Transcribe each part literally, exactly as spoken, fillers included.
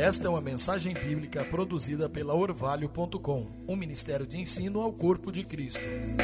Esta é uma mensagem bíblica produzida pela orvalho ponto com, um ministério de ensino ao corpo de Cristo.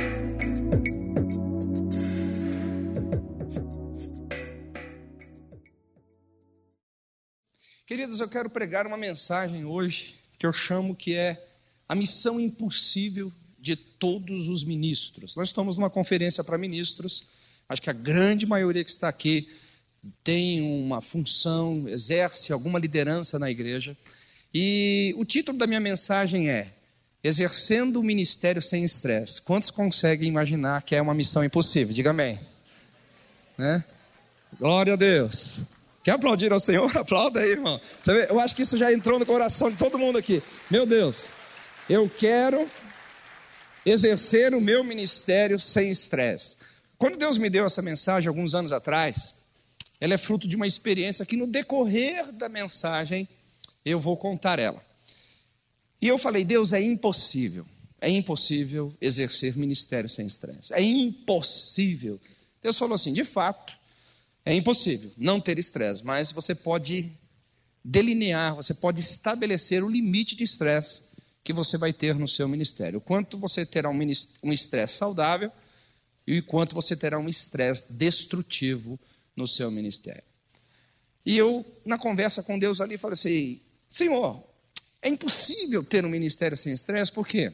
Queridos, eu quero pregar uma mensagem hoje que eu chamo que é a missão impossível de todos os ministros. Nós estamos numa conferência para ministros, acho que a grande maioria que está aqui tem uma função, exerce alguma liderança na igreja, e o título da minha mensagem é Exercendo o Ministério Sem Estresse. Quantos conseguem imaginar que é uma missão impossível? Diga amém. Né? Glória a Deus. Quer aplaudir ao Senhor? Aplauda aí, irmão. Você vê? Eu acho que isso já entrou no coração de todo mundo aqui. Meu Deus, eu quero exercer o meu ministério sem estresse. Quando Deus me deu essa mensagem alguns anos atrás, ela é fruto de uma experiência que no decorrer da mensagem eu vou contar ela. E eu falei, Deus, é impossível, é impossível exercer ministério sem estresse. É impossível. Deus falou assim, de fato, é impossível não ter estresse, mas você pode delinear, você pode estabelecer o limite de estresse que você vai ter no seu ministério. O quanto você terá um estresse saudável e o quanto você terá um estresse destrutivo no seu ministério. E eu, na conversa com Deus ali, falei assim, Senhor, é impossível ter um ministério sem estresse, por quê?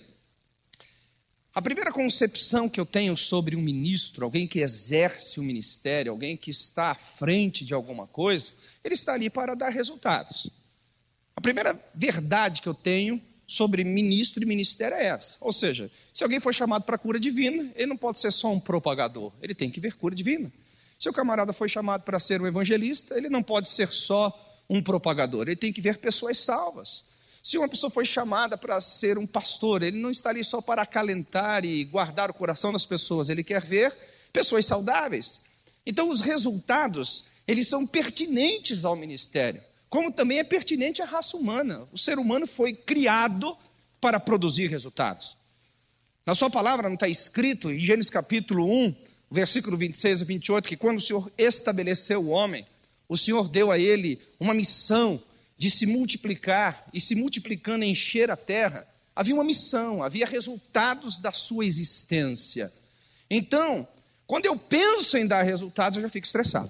A primeira concepção que eu tenho sobre um ministro, alguém que exerce o ministério, alguém que está à frente de alguma coisa, ele está ali para dar resultados. A primeira verdade que eu tenho sobre ministro e ministério é essa. Ou seja, se alguém for chamado para cura divina, ele não pode ser só um propagador, ele tem que ver cura divina. Se o camarada foi chamado para ser um evangelista, ele não pode ser só um propagador, ele tem que ver pessoas salvas. Se uma pessoa foi chamada para ser um pastor, ele não está ali só para acalentar e guardar o coração das pessoas, ele quer ver pessoas saudáveis. Então os resultados, eles são pertinentes ao ministério, como também é pertinente à raça humana. O ser humano foi criado para produzir resultados. Na sua palavra não está escrito, em Gênesis capítulo um, versículo vinte e seis a vinte e oito, que quando o Senhor estabeleceu o homem, o Senhor deu a ele uma missão de se multiplicar e se multiplicando encher a terra. Havia uma missão, havia resultados da sua existência. Então, quando eu penso em dar resultados, eu já fico estressado.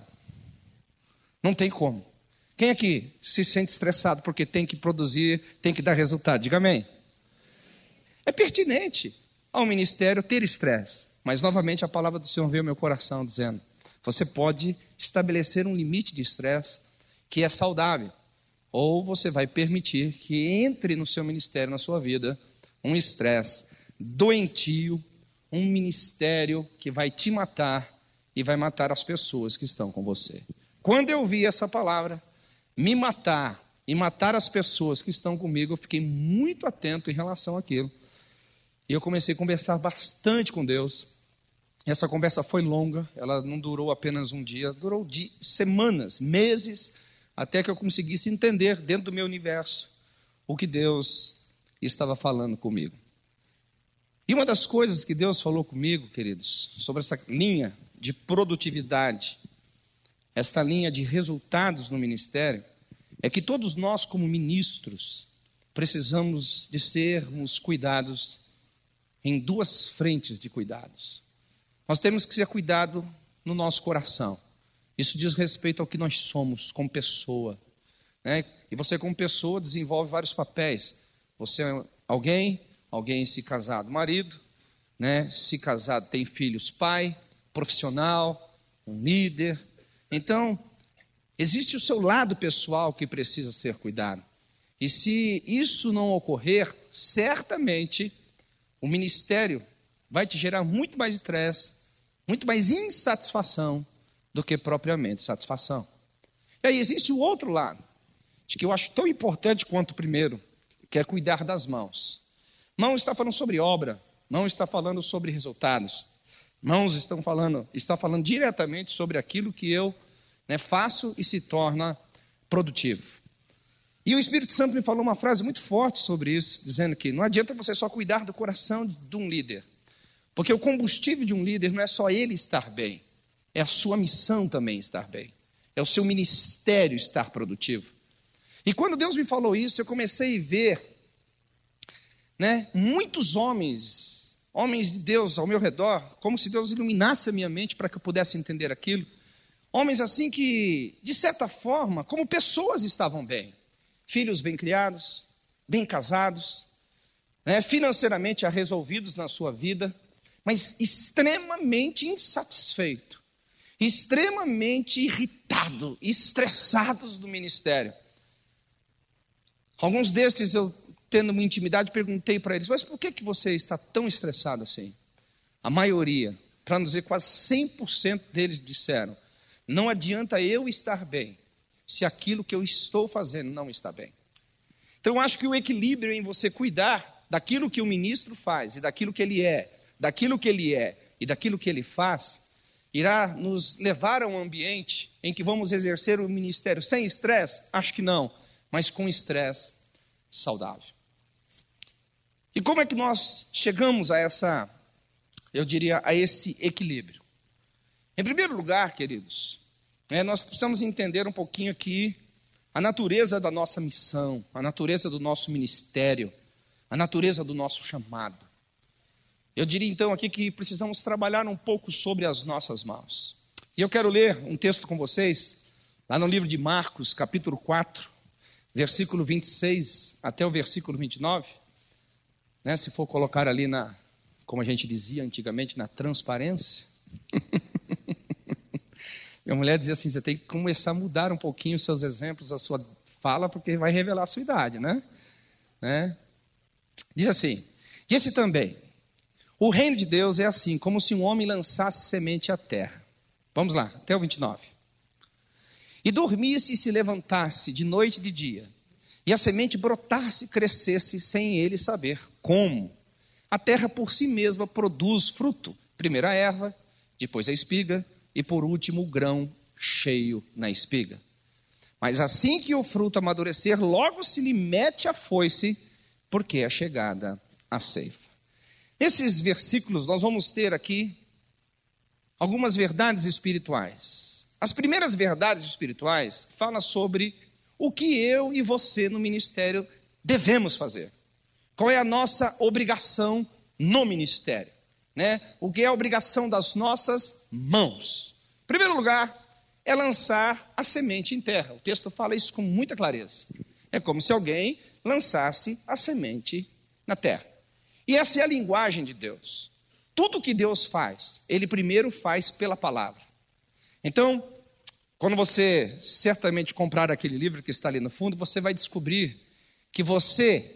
Não tem como. Quem aqui se sente estressado porque tem que produzir, tem que dar resultado? Diga amém. É pertinente ao ministério ter estresse. Mas, novamente, a palavra do Senhor veio ao meu coração dizendo, você pode estabelecer um limite de estresse que é saudável, ou você vai permitir que entre no seu ministério, na sua vida, um estresse doentio, um ministério que vai te matar e vai matar as pessoas que estão com você. Quando eu vi essa palavra, me matar e matar as pessoas que estão comigo, eu fiquei muito atento em relação àquilo. E eu comecei a conversar bastante com Deus. Essa conversa foi longa, ela não durou apenas um dia, durou de semanas, meses, até que eu conseguisse entender dentro do meu universo o que Deus estava falando comigo. E uma das coisas que Deus falou comigo, queridos, sobre essa linha de produtividade, esta linha de resultados no ministério, é que todos nós como ministros precisamos de sermos cuidados em duas frentes de cuidados. Nós temos que ser cuidado no nosso coração. Isso diz respeito ao que nós somos como pessoa, né? E você como pessoa desenvolve vários papéis. Você é alguém, alguém se casado, marido, né? Se casado tem filhos, pai, profissional, um líder. Então, existe o seu lado pessoal que precisa ser cuidado. E se isso não ocorrer, certamente o ministério vai te gerar muito mais estresse, muito mais insatisfação do que propriamente satisfação. E aí existe o outro lado, de que eu acho tão importante quanto o primeiro, que é cuidar das mãos. Mãos está falando sobre obra, mãos está falando sobre resultados, mãos estão falando, está falando diretamente sobre aquilo que eu, né, faço e se torna produtivo. E o Espírito Santo me falou uma frase muito forte sobre isso, dizendo que não adianta você só cuidar do coração de um líder, porque o combustível de um líder não é só ele estar bem, é a sua missão também estar bem, é o seu ministério estar produtivo. E quando Deus me falou isso, eu comecei a ver, né, muitos homens, homens de Deus ao meu redor, como se Deus iluminasse a minha mente para que eu pudesse entender aquilo. Homens assim que, de certa forma, como pessoas estavam bem. Filhos bem criados, bem casados, né, financeiramente resolvidos na sua vida, mas extremamente insatisfeito, extremamente irritado, estressados do ministério. Alguns destes eu, tendo uma intimidade, perguntei para eles, mas por que, que você está tão estressado assim? A maioria, para não dizer quase cem por cento deles disseram, não adianta eu estar bem, se aquilo que eu estou fazendo não está bem. Então eu acho que o equilíbrio em você cuidar daquilo que o ministro faz, e daquilo que ele é, daquilo que ele é, e daquilo que ele faz, irá nos levar a um ambiente em que vamos exercer o ministério sem estresse? Acho que não, mas com estresse saudável. E como é que nós chegamos a essa, eu diria, a esse equilíbrio? Em primeiro lugar, queridos, é, nós precisamos entender um pouquinho aqui a natureza da nossa missão, a natureza do nosso ministério, a natureza do nosso chamado. Eu diria então aqui que precisamos trabalhar um pouco sobre as nossas mãos. E eu quero ler um texto com vocês, lá no livro de Marcos, capítulo quatro, versículo vinte e seis até o versículo vinte e nove. Né, se for colocar ali na, como a gente dizia antigamente, na transparência. Minha mulher dizia assim, você tem que começar a mudar um pouquinho os seus exemplos, a sua fala, porque vai revelar a sua idade, né? né? Diz assim, disse também, o reino de Deus é assim, como se um homem lançasse semente à terra. Vamos lá, até o vinte e nove. E dormisse e se levantasse de noite e de dia, e a semente brotasse e crescesse sem ele saber como. A terra por si mesma produz fruto, primeiro a erva, depois a espiga, e por último o grão cheio na espiga. Mas assim que o fruto amadurecer, logo se lhe mete a foice, porque é chegada a ceifa. Nesses versículos nós vamos ter aqui algumas verdades espirituais. As primeiras verdades espirituais falam sobre o que eu e você no ministério devemos fazer. Qual é a nossa obrigação no ministério? Né? O que é a obrigação das nossas mãos? Em primeiro lugar, é lançar a semente em terra. O texto fala isso com muita clareza. É como se alguém lançasse a semente na terra. E essa é a linguagem de Deus. Tudo que Deus faz, Ele primeiro faz pela palavra. Então, quando você certamente comprar aquele livro que está ali no fundo, você vai descobrir que você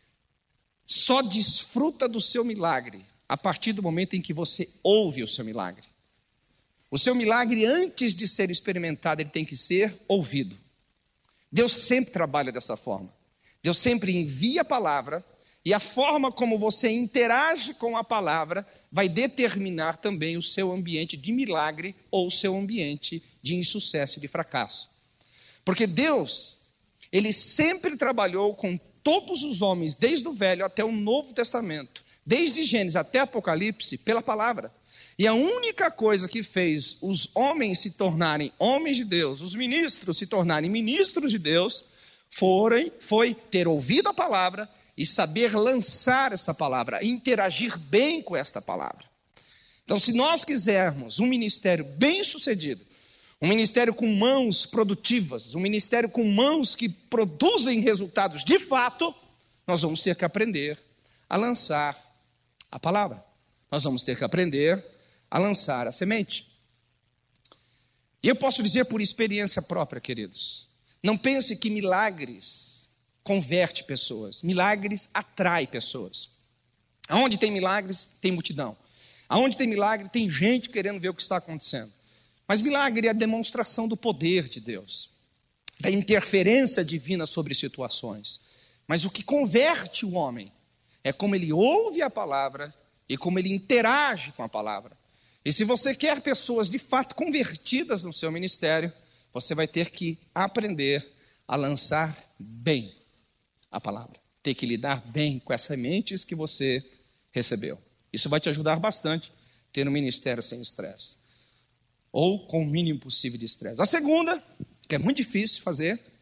só desfruta do seu milagre a partir do momento em que você ouve o seu milagre. O seu milagre, antes de ser experimentado, ele tem que ser ouvido. Deus sempre trabalha dessa forma. Deus sempre envia a palavra, e a forma como você interage com a palavra vai determinar também o seu ambiente de milagre ou o seu ambiente de insucesso e de fracasso. Porque Deus, Ele sempre trabalhou com todos os homens, desde o Velho até o Novo Testamento, desde Gênesis até Apocalipse, pela palavra. E a única coisa que fez os homens se tornarem homens de Deus, os ministros se tornarem ministros de Deus, foram, foi ter ouvido a palavra e saber lançar essa palavra, interagir bem com esta palavra. Então, se nós quisermos um ministério bem sucedido, um ministério com mãos produtivas, um ministério com mãos que produzem resultados de fato, nós vamos ter que aprender a lançar a palavra. Nós vamos ter que aprender a lançar a semente. E eu posso dizer por experiência própria, queridos, não pense que milagres converte pessoas, milagres atrai pessoas. Aonde tem milagres, tem multidão. Aonde tem milagre, tem gente querendo ver o que está acontecendo. Mas milagre é a demonstração do poder de Deus, da interferência divina sobre situações. Mas o que converte o homem é como ele ouve a palavra e como ele interage com a palavra. E se você quer pessoas de fato convertidas no seu ministério, você vai ter que aprender a lançar bem a palavra. Ter que lidar bem com as sementes que você recebeu. Isso vai te ajudar bastante a ter um ministério sem estresse. Ou com o mínimo possível de estresse. A segunda, que é muito difícil fazer,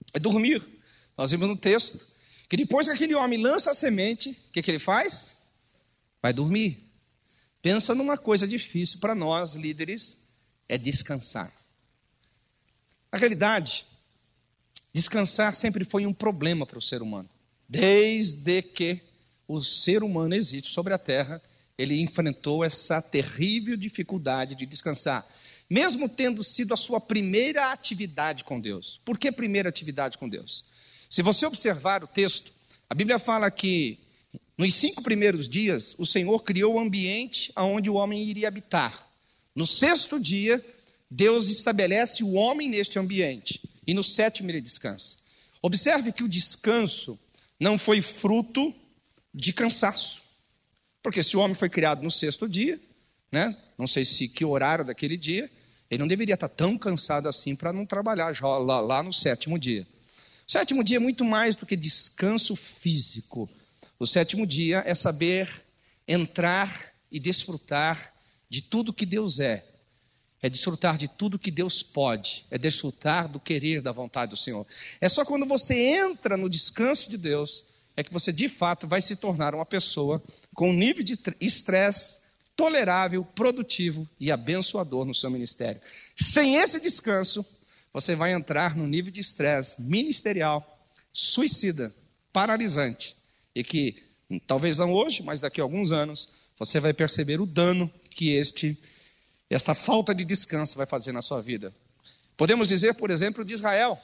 É dormir. Nós vimos no texto que depois que aquele homem lança a semente, o que, que ele faz? Vai dormir. Pensa numa coisa difícil para nós, líderes, é descansar. Na realidade, descansar sempre foi um problema para o ser humano. Desde que o ser humano existe sobre a terra, ele enfrentou essa terrível dificuldade de descansar, mesmo tendo sido a sua primeira atividade com Deus. Por que primeira atividade com Deus? Se você observar o texto, a Bíblia fala que nos cinco primeiros dias, o Senhor criou o ambiente onde o homem iria habitar. No sexto dia, Deus estabelece o homem neste ambiente. E no sétimo ele descansa. Observe que o descanso não foi fruto de cansaço. Porque se o homem foi criado no sexto dia, né, não sei se que horário daquele dia, ele não deveria estar tão cansado assim para não trabalhar já lá, lá no sétimo dia. O sétimo dia é muito mais do que descanso físico. O sétimo dia é saber entrar e desfrutar de tudo que Deus é. É desfrutar de tudo que Deus pode. É desfrutar do querer, da vontade do Senhor. É só quando você entra no descanso de Deus, é que você de fato vai se tornar uma pessoa com um nível de estresse tolerável, produtivo e abençoador no seu ministério. Sem esse descanso, você vai entrar no nível de estresse ministerial, suicida, paralisante. E que, talvez não hoje, mas daqui a alguns anos, você vai perceber o dano que este, esta falta de descanso vai fazer na sua vida. Podemos dizer, por exemplo, de Israel.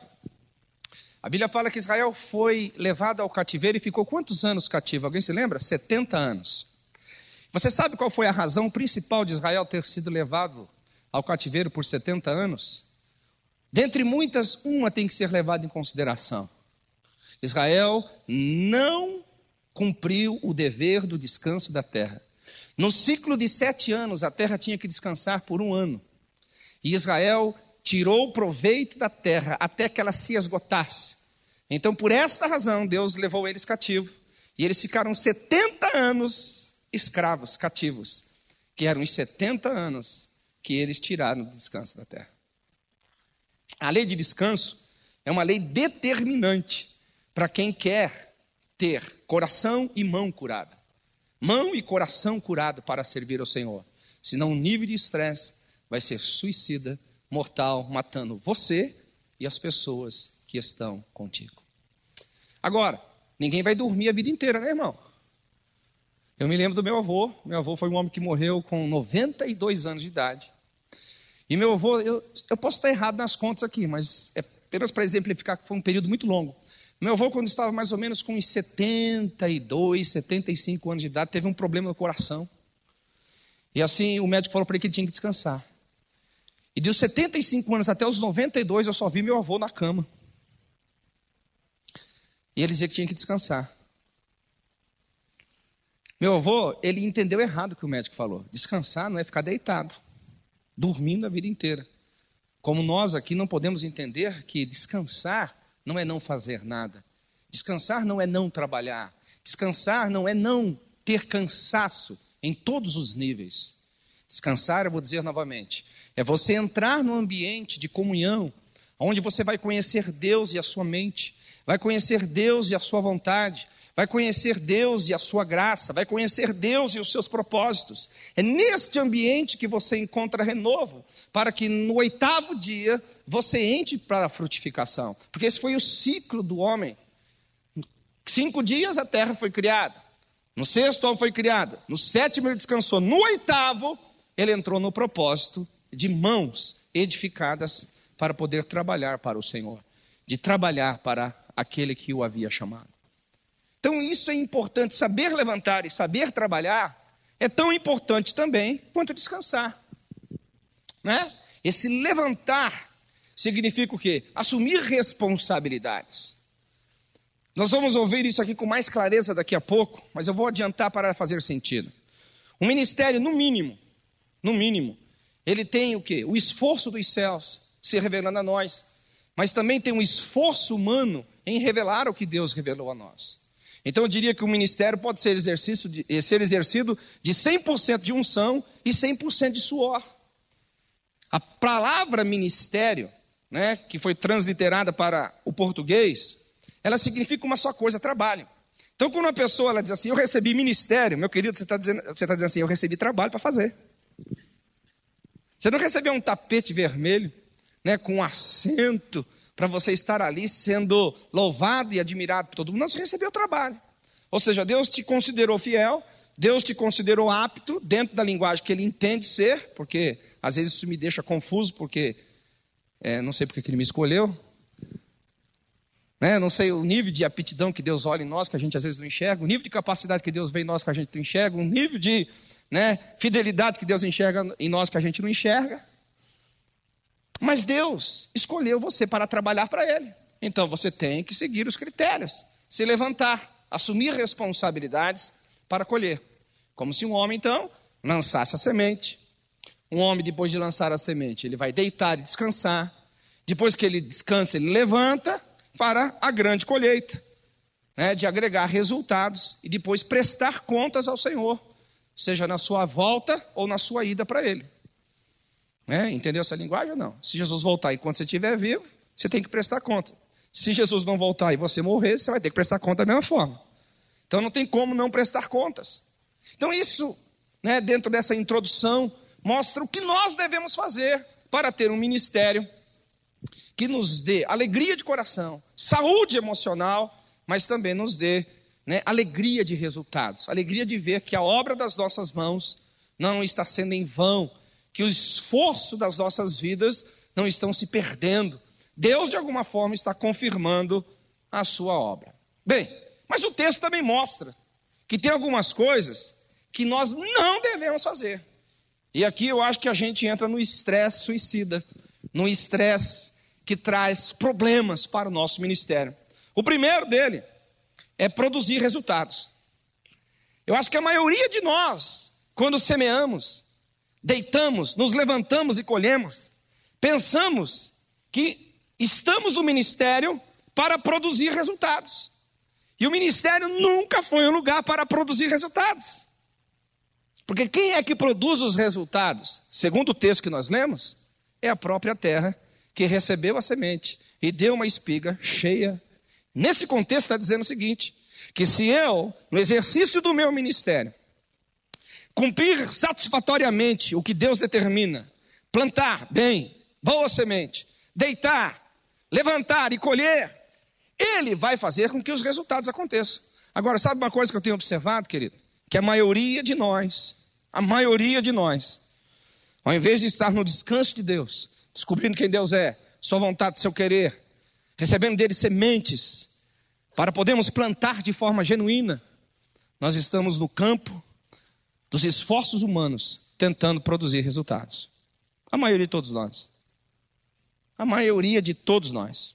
A Bíblia fala que Israel foi levado ao cativeiro e ficou quantos anos cativo? Alguém se lembra? setenta anos. Você sabe qual foi a razão principal de Israel ter sido levado ao cativeiro por setenta anos? Dentre muitas, uma tem que ser levada em consideração. Israel não cumpriu o dever do descanso da terra. No ciclo de sete anos, a terra tinha que descansar por um ano. E Israel tirou proveito da terra até que ela se esgotasse. Então, por esta razão, Deus levou eles cativos. E eles ficaram setenta anos escravos, cativos. Que eram os setenta anos que eles tiraram do descanso da terra. A lei de descanso é uma lei determinante para quem quer ter coração e mão curada. Mão e coração curado para servir ao Senhor. Senão o nível de estresse vai ser suicida, mortal, matando você e as pessoas que estão contigo. Agora, ninguém vai dormir a vida inteira, né, irmão? Eu me lembro do meu avô. Meu avô foi um homem que morreu com noventa e dois anos de idade. E meu avô, eu, eu posso estar errado nas contas aqui, mas é apenas para exemplificar que foi um período muito longo. Meu avô, quando estava mais ou menos com uns setenta e dois, setenta e cinco anos de idade, teve um problema no coração. E assim, o médico falou para ele que ele tinha que descansar. E dos setenta e cinco anos até os noventa e dois, eu só vi meu avô na cama. E ele dizia que tinha que descansar. Meu avô, ele entendeu errado o que o médico falou. Descansar não é ficar deitado, dormindo a vida inteira. Como nós aqui não podemos entender que descansar não é não fazer nada. Descansar não é não trabalhar. Descansar não é não ter cansaço em todos os níveis. Descansar, eu vou dizer novamente, é você entrar num ambiente de comunhão, onde você vai conhecer Deus e a sua mente, vai conhecer Deus e a sua vontade, vai conhecer Deus e a sua graça, vai conhecer Deus e os seus propósitos. É neste ambiente que você encontra renovo, para que no oitavo dia você entre para a frutificação. Porque esse foi o ciclo do homem. Cinco dias a terra foi criada, no sexto o homem foi criado, no sétimo ele descansou, no oitavo ele entrou no propósito de mãos edificadas para poder trabalhar para o Senhor, de trabalhar para aquele que o havia chamado. Então isso é importante, saber levantar e saber trabalhar é tão importante também quanto descansar, né? Esse levantar significa o quê? Assumir responsabilidades. Nós vamos ouvir isso aqui com mais clareza daqui a pouco, mas eu vou adiantar para fazer sentido. O ministério, no mínimo, no mínimo, ele tem o quê? O esforço dos céus se revelando a nós, mas também tem um esforço humano em revelar o que Deus revelou a nós. Então eu diria que o ministério pode ser, exercício de, ser exercido de cem por cento de unção e cem por cento de suor. A palavra ministério né, que foi transliterada para o português, ela significa uma só coisa, trabalho. Então, quando uma pessoa ela diz assim, eu recebi ministério, meu querido, você está dizendo, você tá dizendo assim, eu recebi trabalho para fazer. Você não recebeu um tapete vermelho, né, com um assento, para você estar ali sendo louvado e admirado por todo mundo. Não, você recebeu trabalho. Ou seja, Deus te considerou fiel, Deus te considerou apto, dentro da linguagem que Ele entende ser, porque às vezes isso me deixa confuso, porque é, não sei porque que Ele me escolheu, né? Não sei o nível de aptidão que Deus olha em nós, que a gente às vezes não enxerga, o nível de capacidade que Deus vê em nós, que a gente não enxerga, o nível de, né, fidelidade que Deus enxerga em nós, que a gente não enxerga. Mas Deus escolheu você para trabalhar para Ele. Então você tem que seguir os critérios, se levantar, assumir responsabilidades para colher. Como se um homem, então, lançasse a semente. Um homem, depois de lançar a semente, ele vai deitar e descansar. Depois que ele descansa, ele levanta para a grande colheita, né, de agregar resultados e depois prestar contas ao Senhor, seja na sua volta ou na sua ida para Ele. É, entendeu essa linguagem ou não? Se Jesus voltar enquanto você estiver vivo, você tem que prestar conta. Se Jesus não voltar e você morrer, você vai ter que prestar conta da mesma forma. Então não tem como não prestar contas. Então isso, né, dentro dessa introdução, mostra o que nós devemos fazer para ter um ministério que nos dê alegria de coração, saúde emocional, mas também nos dê, né, alegria de resultados, alegria de ver que a obra das nossas mãos não está sendo em vão, que o esforço das nossas vidas não estão se perdendo. Deus, de alguma forma, está confirmando a sua obra. Bem, mas o texto também mostra que tem algumas coisas que nós não devemos fazer. E aqui eu acho que a gente entra no estresse suicida, no estresse que traz problemas para o nosso ministério. O primeiro dele é produzir resultados. Eu acho que a maioria de nós, quando semeamos, deitamos, nos levantamos e colhemos, pensamos que estamos no ministério para produzir resultados. E o ministério nunca foi um lugar para produzir resultados. Porque quem é que produz os resultados? Segundo o texto que nós lemos, é a própria terra que recebeu a semente e deu uma espiga cheia. Nesse contexto está dizendo o seguinte, que se eu, no exercício do meu ministério, cumprir satisfatoriamente o que Deus determina, plantar bem, boa semente, deitar, levantar e colher, Ele vai fazer com que os resultados aconteçam. Agora, sabe uma coisa que eu tenho observado, querido? Que a maioria de nós, a maioria de nós, ao invés de estar no descanso de Deus, descobrindo quem Deus é, sua vontade, seu querer, recebendo dele sementes, para podermos plantar de forma genuína, nós estamos no campo dos esforços humanos, tentando produzir resultados. A maioria de todos nós. A maioria de todos nós.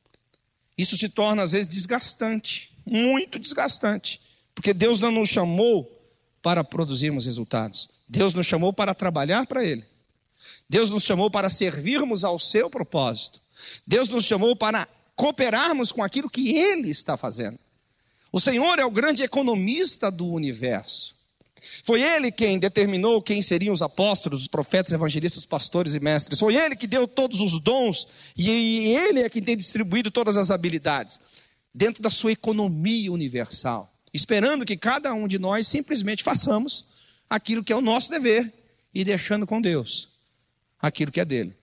Isso se torna às vezes desgastante, muito desgastante, porque Deus não nos chamou para produzirmos resultados. Deus nos chamou para trabalhar para Ele. Deus nos chamou para servirmos ao seu propósito. Deus nos chamou para cooperarmos com aquilo que Ele está fazendo. O Senhor é o grande economista do universo. Foi Ele quem determinou quem seriam os apóstolos, os profetas, evangelistas, pastores e mestres. Foi Ele que deu todos os dons e Ele é quem tem distribuído todas as habilidades dentro da sua economia universal, esperando que cada um de nós simplesmente façamos aquilo que é o nosso dever e deixando com Deus aquilo que é dele.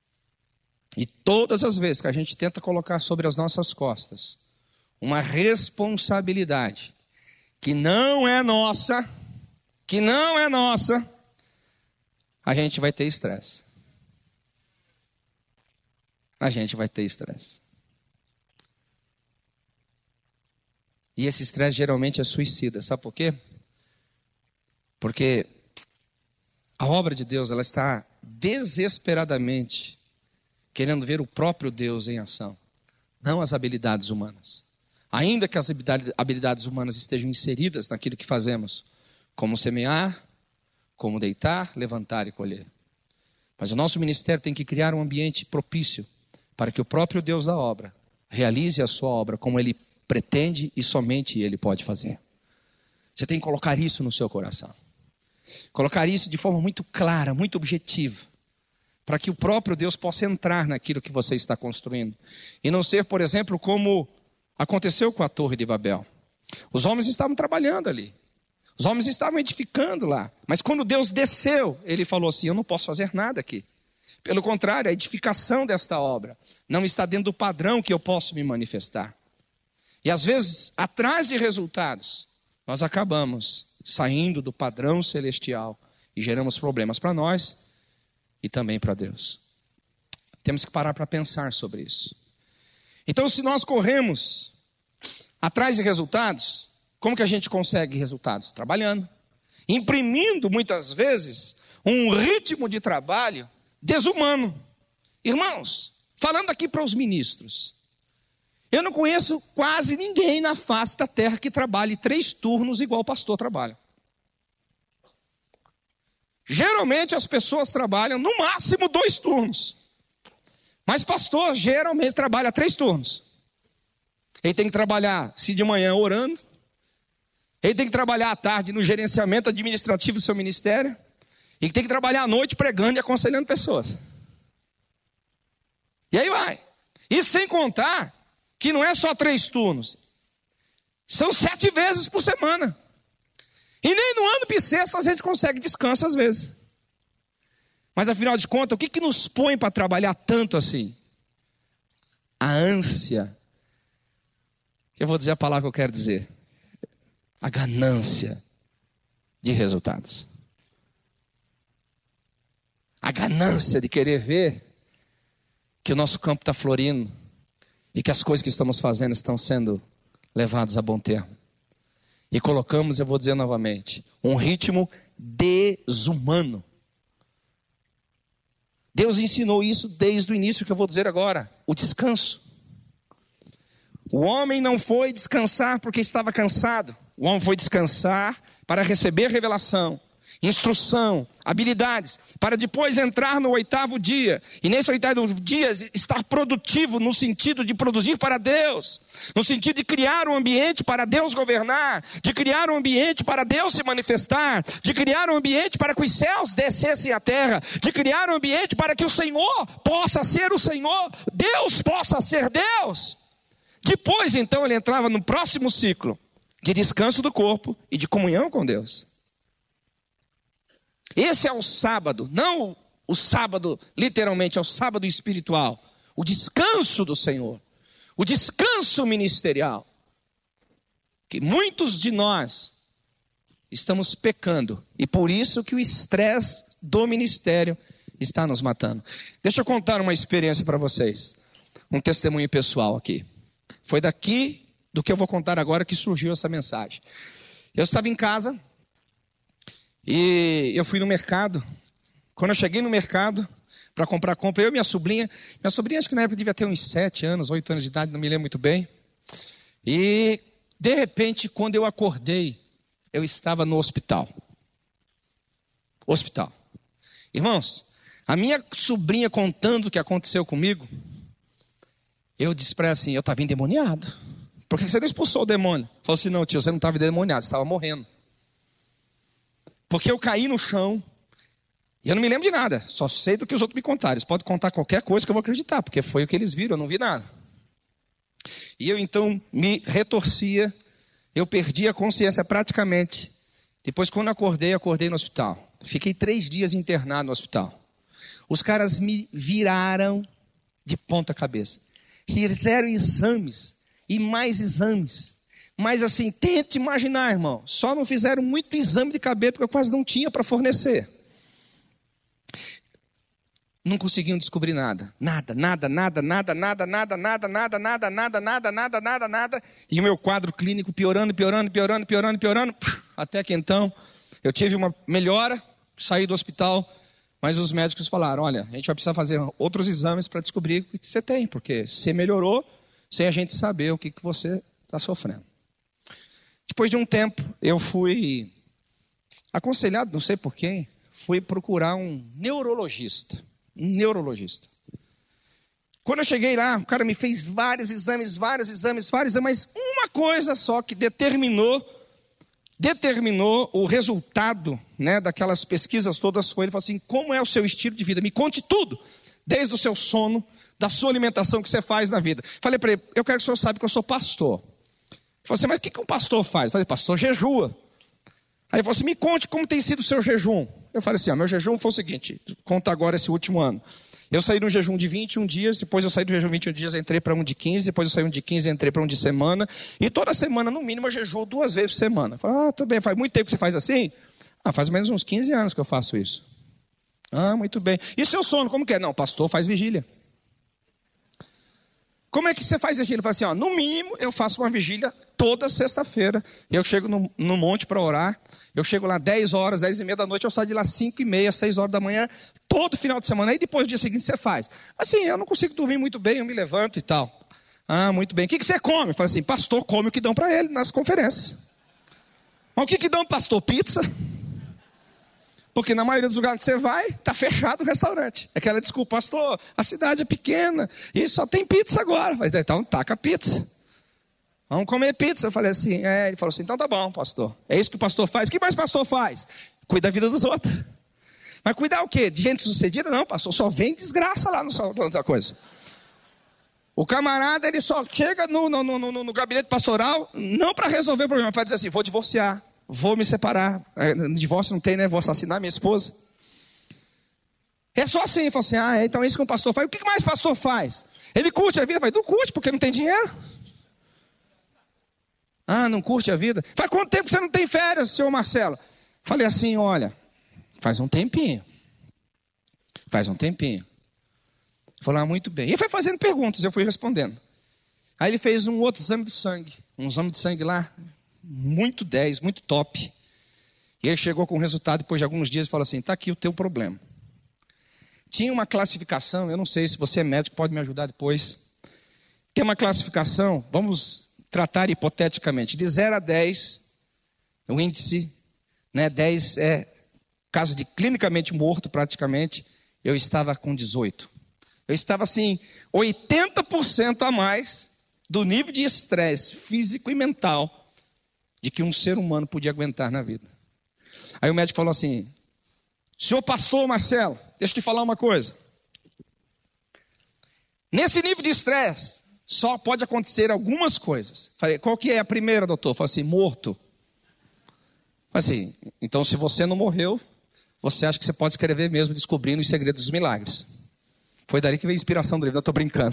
E todas as vezes que a gente tenta colocar sobre as nossas costas uma responsabilidade que não é nossa, que não é nossa, a gente vai ter estresse. A gente vai ter estresse. E esse estresse geralmente é suicida. Sabe por quê? Porque a obra de Deus, ela está desesperadamente querendo ver o próprio Deus em ação, não as habilidades humanas. Ainda que as habilidades humanas estejam inseridas naquilo que fazemos, como semear, como deitar, levantar e colher. Mas o nosso ministério tem que criar um ambiente propício para que o próprio Deus da obra realize a sua obra como Ele pretende e somente Ele pode fazer. Você tem que colocar isso no seu coração. Colocar isso de forma muito clara, muito objetiva. para que o próprio Deus possa entrar naquilo que você está construindo. E não ser, por exemplo, como aconteceu com a Torre de Babel. Os homens estavam trabalhando ali. Os homens estavam edificando lá. Mas quando Deus desceu, ele falou assim: eu não posso fazer nada aqui. Pelo contrário, a edificação desta obra não está dentro do padrão que eu posso me manifestar. E às vezes, atrás de resultados, nós acabamos saindo do padrão celestial e geramos problemas para nós e também para Deus. Temos que parar para pensar sobre isso. Então, se nós corremos atrás de resultados, como que a gente consegue resultados? Trabalhando, imprimindo muitas vezes um ritmo de trabalho desumano. Irmãos, falando aqui para os ministros, eu não conheço quase ninguém na face da terra que trabalhe três turnos igual o pastor trabalha. Geralmente as pessoas trabalham no máximo dois turnos. Mas pastor geralmente trabalha três turnos. Ele tem que trabalhar, se de manhã, orando. Ele tem que trabalhar à tarde no gerenciamento administrativo do seu ministério. E tem que trabalhar à noite pregando e aconselhando pessoas. E aí vai. E sem contar que não é só três turnos. São sete vezes por semana. E nem no ano bissexto a gente consegue descanso às vezes. Mas afinal de contas, o que, que nos põe para trabalhar tanto assim? A ânsia. Eu vou dizer a palavra que eu quero dizer. A ganância de resultados. A ganância de querer ver que o nosso campo está florindo e que as coisas que estamos fazendo estão sendo levadas a bom termo. E colocamos, eu vou dizer novamente, um ritmo desumano. Deus ensinou isso desde o início, que eu vou dizer agora, o descanso. O homem não foi descansar porque estava cansado. O homem foi descansar para receber revelação, instrução, habilidades, para depois entrar no oitavo dia. E nesse oitavo dia estar produtivo no sentido de produzir para Deus, no sentido de criar um ambiente para Deus governar, de criar um ambiente para Deus se manifestar, de criar um ambiente para que os céus descessem à terra, de criar um ambiente para que o Senhor possa ser o Senhor, Deus possa ser Deus. Depois então ele entrava no próximo ciclo de descanso do corpo e de comunhão com Deus. Esse é o sábado, não o sábado literalmente, é o sábado espiritual, o descanso do Senhor, o descanso ministerial, que muitos de nós estamos pecando, e por isso que o estresse do ministério está nos matando. Deixa eu contar uma experiência para vocês, um testemunho pessoal aqui. Foi daqui do que eu vou contar agora que surgiu essa mensagem. Eu estava em casa, e eu fui no mercado. Quando eu cheguei no mercado para comprar compra, eu e minha sobrinha, minha sobrinha acho que na época devia ter uns sete anos, oito anos de idade, não me lembro muito bem. E de repente, quando eu acordei, eu estava no hospital. Hospital. Irmãos, a minha sobrinha contando o que aconteceu comigo, eu disse para ela assim: eu estava endemoniado. Por que você não expulsou o demônio? Falou assim: não, tio, você não estava endemoniado, você estava morrendo. Porque eu caí no chão, e eu não me lembro de nada, só sei do que os outros me contaram. Eles podem contar qualquer coisa que eu vou acreditar, porque foi o que eles viram, eu não vi nada. E eu então me retorcia, eu perdi a consciência praticamente. Depois, quando acordei, acordei no hospital. Fiquei três dias internado no hospital. Os caras me viraram de ponta cabeça. Fizeram exames, e mais exames. Mas assim, tente imaginar, irmão, só não fizeram muito exame de cabeça, porque eu quase não tinha para fornecer. Não conseguiam descobrir nada. Nada, nada, nada, nada, nada, nada, nada, nada, nada, nada, nada, nada, nada, nada. E o meu quadro clínico piorando, piorando, piorando, piorando, piorando. Até que então, eu tive uma melhora, saí do hospital, mas os médicos falaram: olha, a gente vai precisar fazer outros exames para descobrir o que você tem, porque você melhorou sem a gente saber o que, que você está sofrendo. Depois de um tempo, eu fui aconselhado, não sei por quem, fui procurar um neurologista. Um neurologista. Quando eu cheguei lá, o cara me fez vários exames, vários exames, vários exames, mas uma coisa só que determinou, determinou o resultado né, daquelas pesquisas todas foi, ele falou assim, como é o seu estilo de vida? Me conte tudo, desde o seu sono, da sua alimentação que você faz na vida. Falei para ele, eu quero que o senhor saiba que eu sou pastor. Ele falou assim, mas o que, que um pastor faz? Eu falei, pastor jejua. Aí ele falou assim, me conte como tem sido o seu jejum. Eu falei assim, ah, meu jejum foi o seguinte, conta agora esse último ano. Eu saí de um jejum de vinte e um dias, depois eu saí do jejum de vinte e um dias, entrei para um de quinze, depois eu saí um de quinze, entrei para um de semana, e toda semana, no mínimo, eu jejuo duas vezes por semana. Eu falei, ah, tudo bem, faz muito tempo que você faz assim? Ah, faz mais ou menos uns quinze anos que eu faço isso. Ah, muito bem. E seu sono, como que é? Não, pastor faz vigília. Como é que você faz vigília? Ele fala assim, ó, no mínimo, eu faço uma vigília toda sexta-feira. Eu chego no, no monte para orar, eu chego lá dez horas, dez e meia da noite, eu saio de lá cinco e meia, seis horas da manhã, todo final de semana. Aí depois, no dia seguinte, você faz. Assim, eu não consigo dormir muito bem, eu me levanto e tal. Ah, muito bem. O que, que você come? Eu falo assim, pastor come o que dão para ele nas conferências. Mas o que, que dão, pastor? Pizza? Porque na maioria dos lugares que você vai, está fechado o restaurante. Aquela desculpa, pastor, a cidade é pequena e só tem pizza agora. Falei, então taca pizza. Vamos comer pizza. Eu falei assim, é. Ele falou assim, então tá bom, pastor. É isso que o pastor faz. O que mais o pastor faz? Cuida da vida dos outros. Mas cuidar o quê? De gente sucedida? Não, pastor, só vem desgraça lá no outra coisa. O camarada, ele só chega no, no, no, no, no gabinete pastoral, não para resolver o problema, para dizer assim, vou divorciar. Vou me separar. Divórcio não tem, né? Vou assassinar minha esposa. É só assim. Ele falou assim, ah, é, então é isso que um pastor faz. O que mais o pastor faz? Ele curte a vida? Vai, não curte, porque não tem dinheiro. Ah, não curte a vida? Faz quanto tempo que você não tem férias, senhor Marcelo? Falei assim, olha, faz um tempinho. Faz um tempinho. Falei, ah, muito bem. E foi fazendo perguntas, eu fui respondendo. Aí ele fez um outro exame de sangue. Um exame de sangue lá, muito dez, muito top. E ele chegou com o resultado depois de alguns dias e falou assim, está aqui o teu problema. Tinha uma classificação, eu não sei se você é médico, pode me ajudar depois. Tem uma classificação, vamos tratar hipoteticamente, de zero a dez, o índice, né, dez é caso de clinicamente morto praticamente, eu estava com dezoito. Eu estava assim, oitenta por cento a mais do nível de estresse físico e mental de que um ser humano podia aguentar na vida. Aí o médico falou assim, senhor pastor Marcelo, deixa eu te falar uma coisa. Nesse nível de estresse, só pode acontecer algumas coisas. Falei, qual que é a primeira, doutor? Falei assim, morto. Falei assim, então se você não morreu, você acha que você pode escrever mesmo Descobrindo os Segredos dos Milagres. Foi daí que veio a inspiração do livro, eu estou brincando.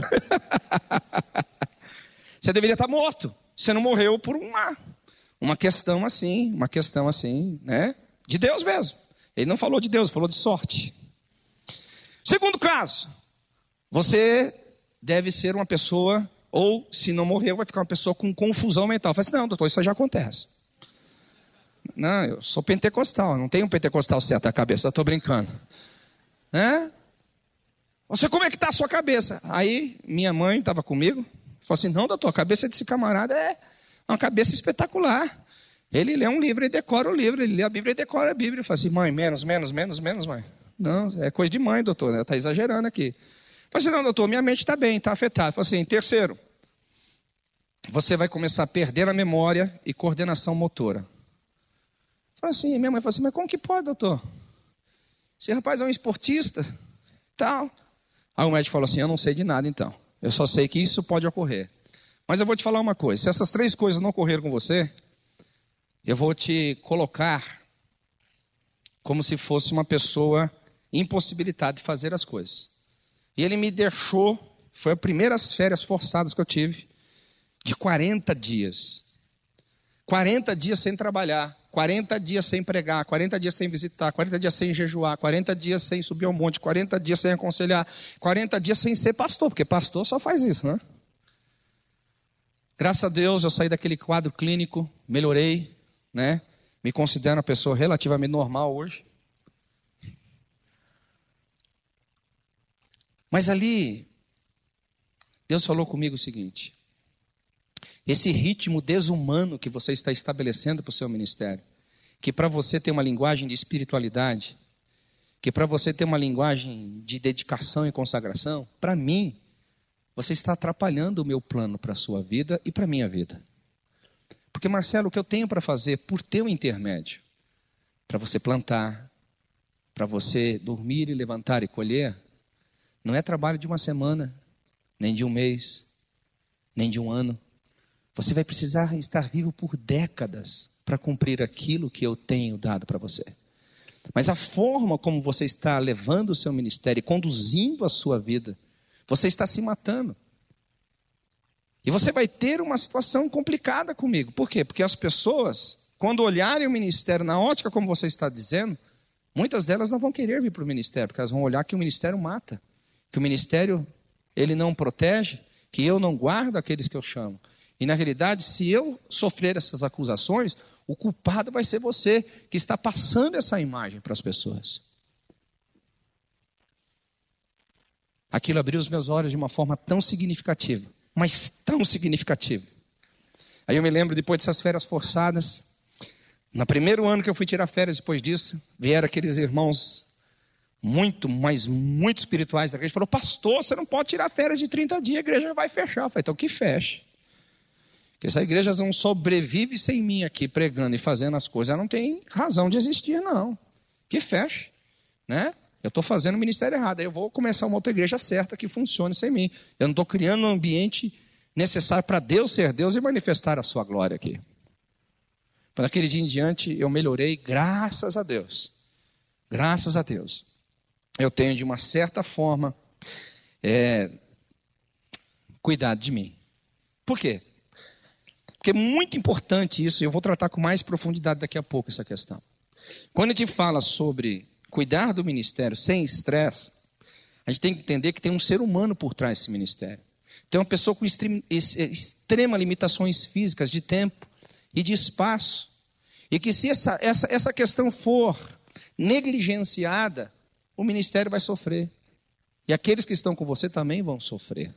Você deveria estar morto. Você não morreu por uma... Uma questão assim, uma questão assim, né? De Deus mesmo. Ele não falou de Deus, falou de sorte. Segundo caso, você deve ser uma pessoa, ou se não morreu, vai ficar uma pessoa com confusão mental. Fala assim, não, doutor, isso já acontece. Não, eu sou pentecostal, não tenho um pentecostal certo na cabeça, eu estou brincando. Né? Você, como é que está a sua cabeça? Aí, minha mãe estava comigo, falou assim, não, doutor, a cabeça desse camarada é uma cabeça espetacular. Ele lê um livro e decora o livro, ele lê a Bíblia e decora a Bíblia. Eu falo assim, mãe, menos, menos, menos, menos, mãe. Não, é coisa de mãe, doutor, ela está exagerando aqui. Eu falei assim, não, doutor, minha mente está bem, está afetada. Eu falei assim, terceiro, você vai começar a perder a memória e coordenação motora. Eu falei assim, minha mãe falou assim, mas como que pode, doutor? Esse rapaz é um esportista, tal. Aí o médico falou assim, eu não sei de nada então. Eu só sei que isso pode ocorrer. Mas eu vou te falar uma coisa, se essas três coisas não ocorreram com você, eu vou te colocar como se fosse uma pessoa impossibilitada de fazer as coisas. E ele me deixou, foi as primeiras férias forçadas que eu tive, de quarenta dias. quarenta dias sem trabalhar, quarenta dias sem pregar, quarenta dias sem visitar, quarenta dias sem jejuar, quarenta dias sem subir ao monte, quarenta dias sem aconselhar, quarenta dias sem ser pastor, porque pastor só faz isso, né? Graças a Deus eu saí daquele quadro clínico, melhorei, né? Me considero uma pessoa relativamente normal hoje. Mas ali, Deus falou comigo o seguinte, esse ritmo desumano que você está estabelecendo para o seu ministério, que para você ter uma linguagem de espiritualidade, que para você ter uma linguagem de dedicação e consagração, para mim, você está atrapalhando o meu plano para a sua vida e para a minha vida. Porque, Marcelo, o que eu tenho para fazer por teu intermédio para você plantar, para você dormir e levantar e colher, não é trabalho de uma semana, nem de um mês, nem de um ano. Você vai precisar estar vivo por décadas para cumprir aquilo que eu tenho dado para você. Mas a forma como você está levando o seu ministério e conduzindo a sua vida, você está se matando. E você vai ter uma situação complicada comigo. Por quê? Porque as pessoas, quando olharem o ministério na ótica como você está dizendo, muitas delas não vão querer vir para o ministério, porque elas vão olhar que o ministério mata, que o ministério ele não protege, que eu não guardo aqueles que eu chamo. E na realidade, se eu sofrer essas acusações, o culpado vai ser você, que está passando essa imagem para as pessoas. Aquilo abriu os meus olhos de uma forma tão significativa, mas tão significativa. Aí eu me lembro, depois dessas férias forçadas, no primeiro ano que eu fui tirar férias depois disso, vieram aqueles irmãos muito, mas muito espirituais da igreja, falaram: pastor, você não pode tirar férias de trinta dias, a igreja vai fechar. Eu falei: então que feche. Porque essa igreja não sobrevive sem mim aqui pregando e fazendo as coisas, ela não tem razão de existir, não. Que feche, né? Eu estou fazendo o ministério errado, aí eu vou começar uma outra igreja certa que funcione sem mim. Eu não estou criando um ambiente necessário para Deus ser Deus e manifestar a sua glória aqui. Daquele dia em diante eu melhorei, graças a Deus. Graças a Deus. Eu tenho de uma certa forma é, cuidado de mim. Por quê? Porque é muito importante isso, e eu vou tratar com mais profundidade daqui a pouco essa questão. Quando a gente fala sobre cuidar do ministério sem estresse, a gente tem que entender que tem um ser humano por trás desse ministério. Tem uma pessoa com extrema, extrema limitações físicas de tempo e de espaço. E que se essa, essa, essa questão for negligenciada, o ministério vai sofrer. E aqueles que estão com você também vão sofrer.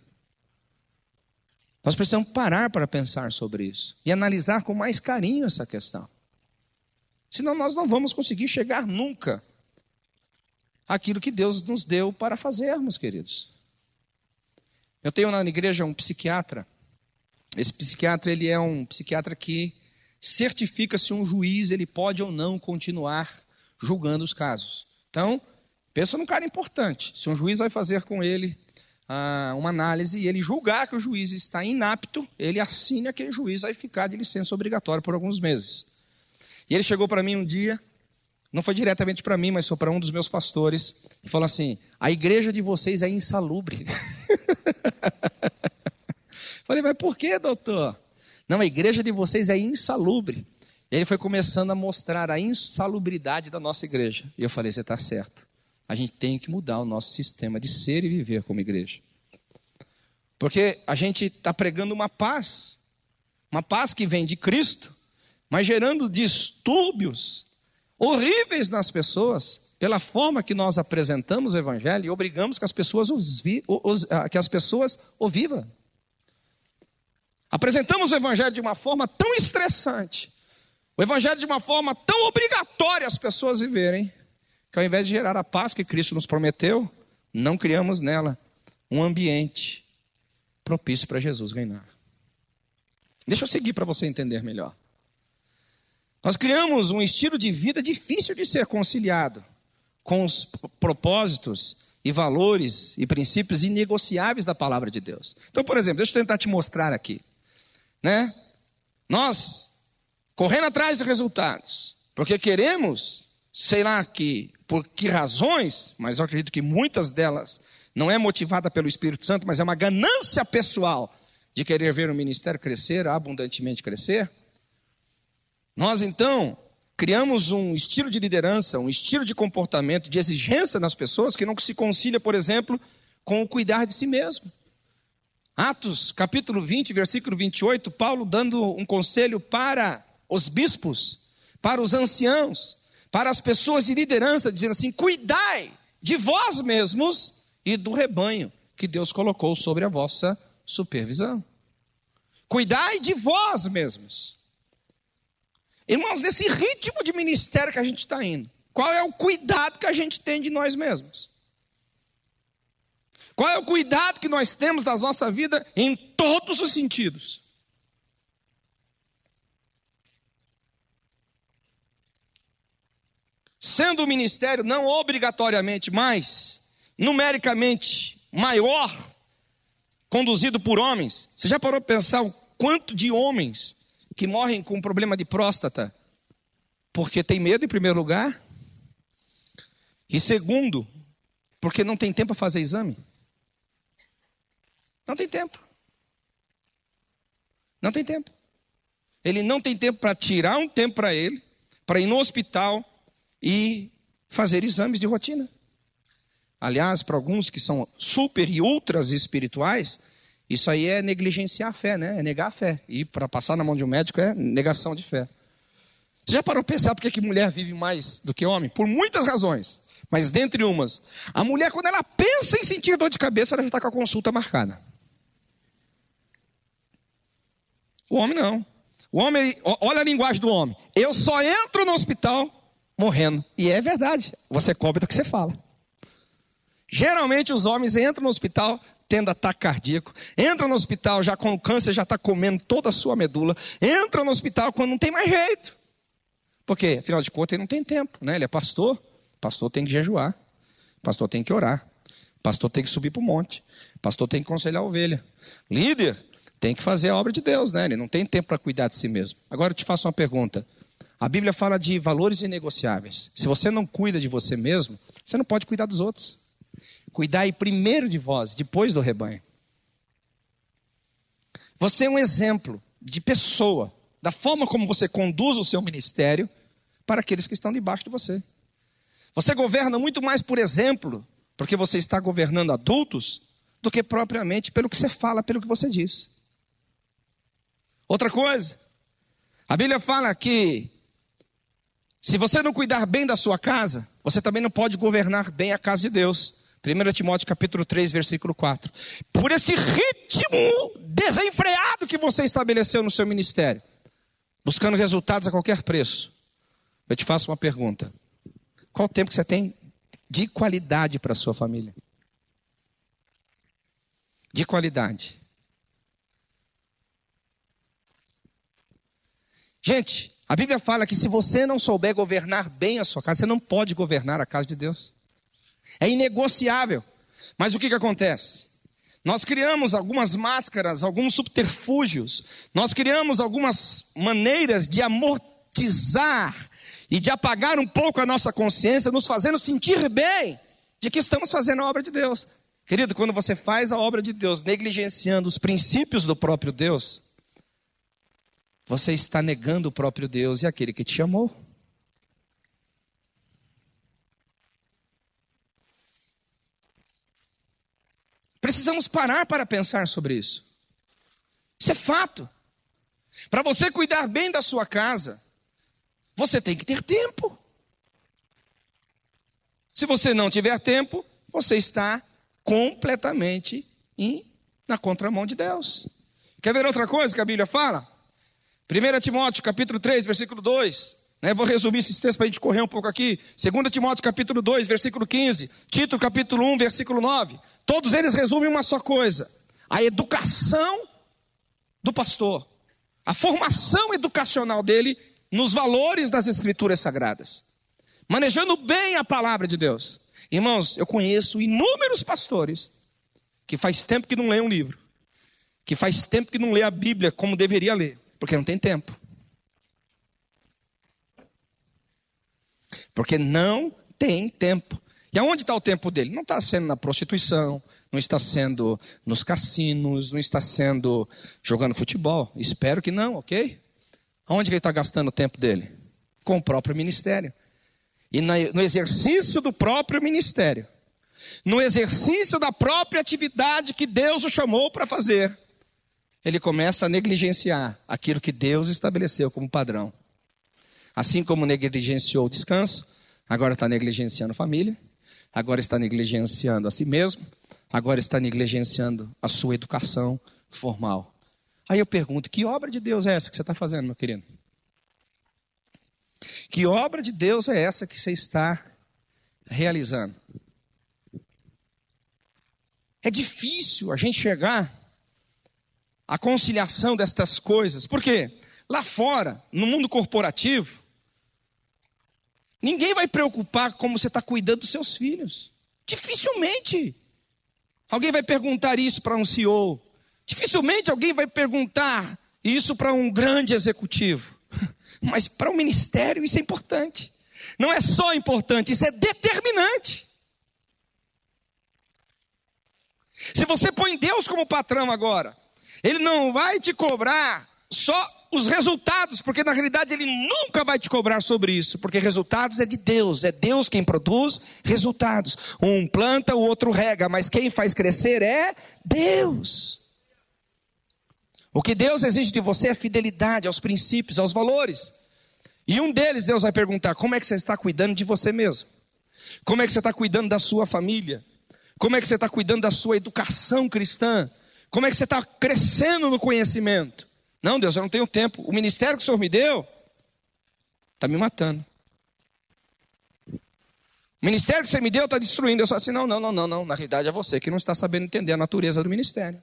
Nós precisamos parar para pensar sobre isso e analisar com mais carinho essa questão. Senão nós não vamos conseguir chegar nunca àquilo que Deus nos deu para fazermos, queridos. Eu tenho na igreja um psiquiatra. Esse psiquiatra, ele é um psiquiatra que certifica se um juiz ele pode ou não continuar julgando os casos. Então, pensa num cara importante. Se um juiz vai fazer com ele ah, uma análise e ele julgar que o juiz está inapto, ele assina que o juiz vai ficar de licença obrigatória por alguns meses. E ele chegou para mim um dia, não foi diretamente para mim, mas foi para um dos meus pastores, e falou assim: a igreja de vocês é insalubre. Falei: mas por que, doutor? Não, a igreja de vocês é insalubre. E ele foi começando a mostrar a insalubridade da nossa igreja. E eu falei: você está certo. A gente tem que mudar o nosso sistema de ser e viver como igreja. Porque a gente está pregando uma paz. Uma paz que vem de Cristo, mas gerando distúrbios horríveis nas pessoas, pela forma que nós apresentamos o evangelho e obrigamos que as pessoas, os vi, os, que as pessoas o vivam. Apresentamos o evangelho de uma forma tão estressante, o evangelho de uma forma tão obrigatória as pessoas viverem, que ao invés de gerar a paz que Cristo nos prometeu, não criamos nela um ambiente propício para Jesus reinar. Deixa eu seguir para você entender melhor. Nós criamos um estilo de vida difícil de ser conciliado com os propósitos e valores e princípios inegociáveis da palavra de Deus. Então, por exemplo, deixa eu tentar te mostrar aqui. Né? Nós, correndo atrás de resultados, porque queremos, sei lá que, por que razões, mas eu acredito que muitas delas não é motivada pelo Espírito Santo, mas é uma ganância pessoal de querer ver o ministério crescer, abundantemente crescer. Nós então criamos um estilo de liderança, um estilo de comportamento, de exigência nas pessoas que não se concilia, por exemplo, com o cuidar de si mesmo. Atos, capítulo vinte, versículo vinte e oito, Paulo dando um conselho para os bispos, para os anciãos, para as pessoas de liderança, dizendo assim: cuidai de vós mesmos e do rebanho que Deus colocou sobre a vossa supervisão. Cuidai de vós mesmos. Irmãos, nesse ritmo de ministério que a gente está indo, qual é o cuidado que a gente tem de nós mesmos? Qual é o cuidado que nós temos da nossa vida em todos os sentidos? sendo o ministério não obrigatoriamente mais, numericamente maior, conduzido por homens. Você já parou para pensar o quanto de homens que morrem com problema de próstata? Porque tem medo, em primeiro lugar. E segundo, porque não tem tempo para fazer exame. Não tem tempo. Não tem tempo. Ele não tem tempo para tirar um tempo para ele, para ir no hospital e fazer exames de rotina. Aliás, para alguns que são super e ultras espirituais, isso aí é negligenciar a fé, né? É negar a fé. E para passar na mão de um médico é negação de fé. Você já parou para pensar por que mulher vive mais do que homem? Por muitas razões, mas dentre umas. A mulher, quando ela pensa em sentir dor de cabeça, ela já está com a consulta marcada. O homem não. O homem, ele, olha a linguagem do homem. Eu só entro no hospital morrendo. E é verdade, você cobra do que você fala. Geralmente os homens entram no hospital tendo ataque cardíaco, entram no hospital já com o câncer, já está comendo toda a sua medula, entram no hospital quando não tem mais jeito. Porque, afinal de contas, ele não tem tempo, né? Ele é pastor, pastor tem que jejuar, pastor tem que orar, pastor tem que subir para o monte, pastor tem que aconselhar a ovelha. Líder tem que fazer a obra de Deus, né? Ele não tem tempo para cuidar de si mesmo. Agora eu te faço uma pergunta. A Bíblia fala de valores inegociáveis. Se você não cuida de você mesmo, você não pode cuidar dos outros. Cuidai primeiro de vós, depois do rebanho. Você é um exemplo de pessoa, da forma como você conduz o seu ministério para aqueles que estão debaixo de você. Você governa muito mais por exemplo, porque você está governando adultos, do que propriamente pelo que você fala, pelo que você diz. Outra coisa, a Bíblia fala que se você não cuidar bem da sua casa, você também não pode governar bem a casa de Deus. primeiro Timóteo capítulo três, versículo quatro. Por esse ritmo desenfreado que você estabeleceu no seu ministério, buscando resultados a qualquer preço, eu te faço uma pergunta. Qual o tempo que você tem de qualidade para a sua família? De qualidade. Gente, a Bíblia fala que se você não souber governar bem a sua casa, você não pode governar a casa de Deus. É inegociável. Mas o que que acontece? Nós criamos algumas máscaras, alguns subterfúgios. Nós criamos algumas maneiras de amortizar e de apagar um pouco a nossa consciência, nos fazendo sentir bem de que estamos fazendo a obra de Deus. Querido, quando você faz a obra de Deus negligenciando os princípios do próprio Deus, você está negando o próprio Deus e aquele que te chamou. Precisamos parar para pensar sobre isso. Isso é fato. Para você cuidar bem da sua casa, você tem que ter tempo. Se você não tiver tempo, você está completamente em, na contramão de Deus. Quer ver outra coisa que a Bíblia fala? primeiro Timóteo capítulo três, versículo dois. Né? Vou resumir esses textos para a gente correr um pouco aqui. segundo Timóteo capítulo dois, versículo quinze. Tito capítulo um, versículo nove. Todos eles resumem uma só coisa: a educação do pastor, a formação educacional dele nos valores das Escrituras Sagradas, manejando bem a palavra de Deus. Irmãos, eu conheço inúmeros pastores que faz tempo que não lê um livro, que faz tempo que não lê a Bíblia como deveria ler, porque não tem tempo. Porque não tem tempo. E aonde está o tempo dele? Não está sendo na prostituição, não está sendo nos cassinos, não está sendo jogando futebol. Espero que não, ok? Aonde que ele está gastando o tempo dele? Com o próprio ministério. E no exercício do próprio ministério, no exercício da própria atividade que Deus o chamou para fazer, ele começa a negligenciar aquilo que Deus estabeleceu como padrão. Assim como negligenciou o descanso, agora está negligenciando a família, agora está negligenciando a si mesmo, agora está negligenciando a sua educação formal. Aí eu pergunto, que obra de Deus é essa que você está fazendo, meu querido? Que obra de Deus é essa que você está realizando? É difícil a gente chegar à conciliação destas coisas. Por quê? Lá fora, no mundo corporativo, Ninguém vai preocupar como você está cuidando dos seus filhos. Dificilmente. Alguém vai perguntar isso para um C E O. Dificilmente alguém vai perguntar isso para um grande executivo. Mas para o ministério isso é importante. Não é só importante, isso é determinante. Se você põe Deus como patrão agora, Ele não vai te cobrar só os resultados, porque na realidade Ele nunca vai te cobrar sobre isso, porque resultados é de Deus, é Deus quem produz resultados. Um planta, o outro rega, mas quem faz crescer é Deus. O que Deus exige de você é fidelidade aos princípios, aos valores. E um deles Deus vai perguntar: como é que você está cuidando de você mesmo? Como é que você está cuidando da sua família? Como é que você está cuidando da sua educação cristã? Como é que você está crescendo no conhecimento? Não, Deus, eu não tenho tempo. O ministério que o Senhor me deu está me matando. O ministério que você me deu está destruindo. Eu só assim, não, não, não, não, não. Na realidade é você que não está sabendo entender a natureza do ministério.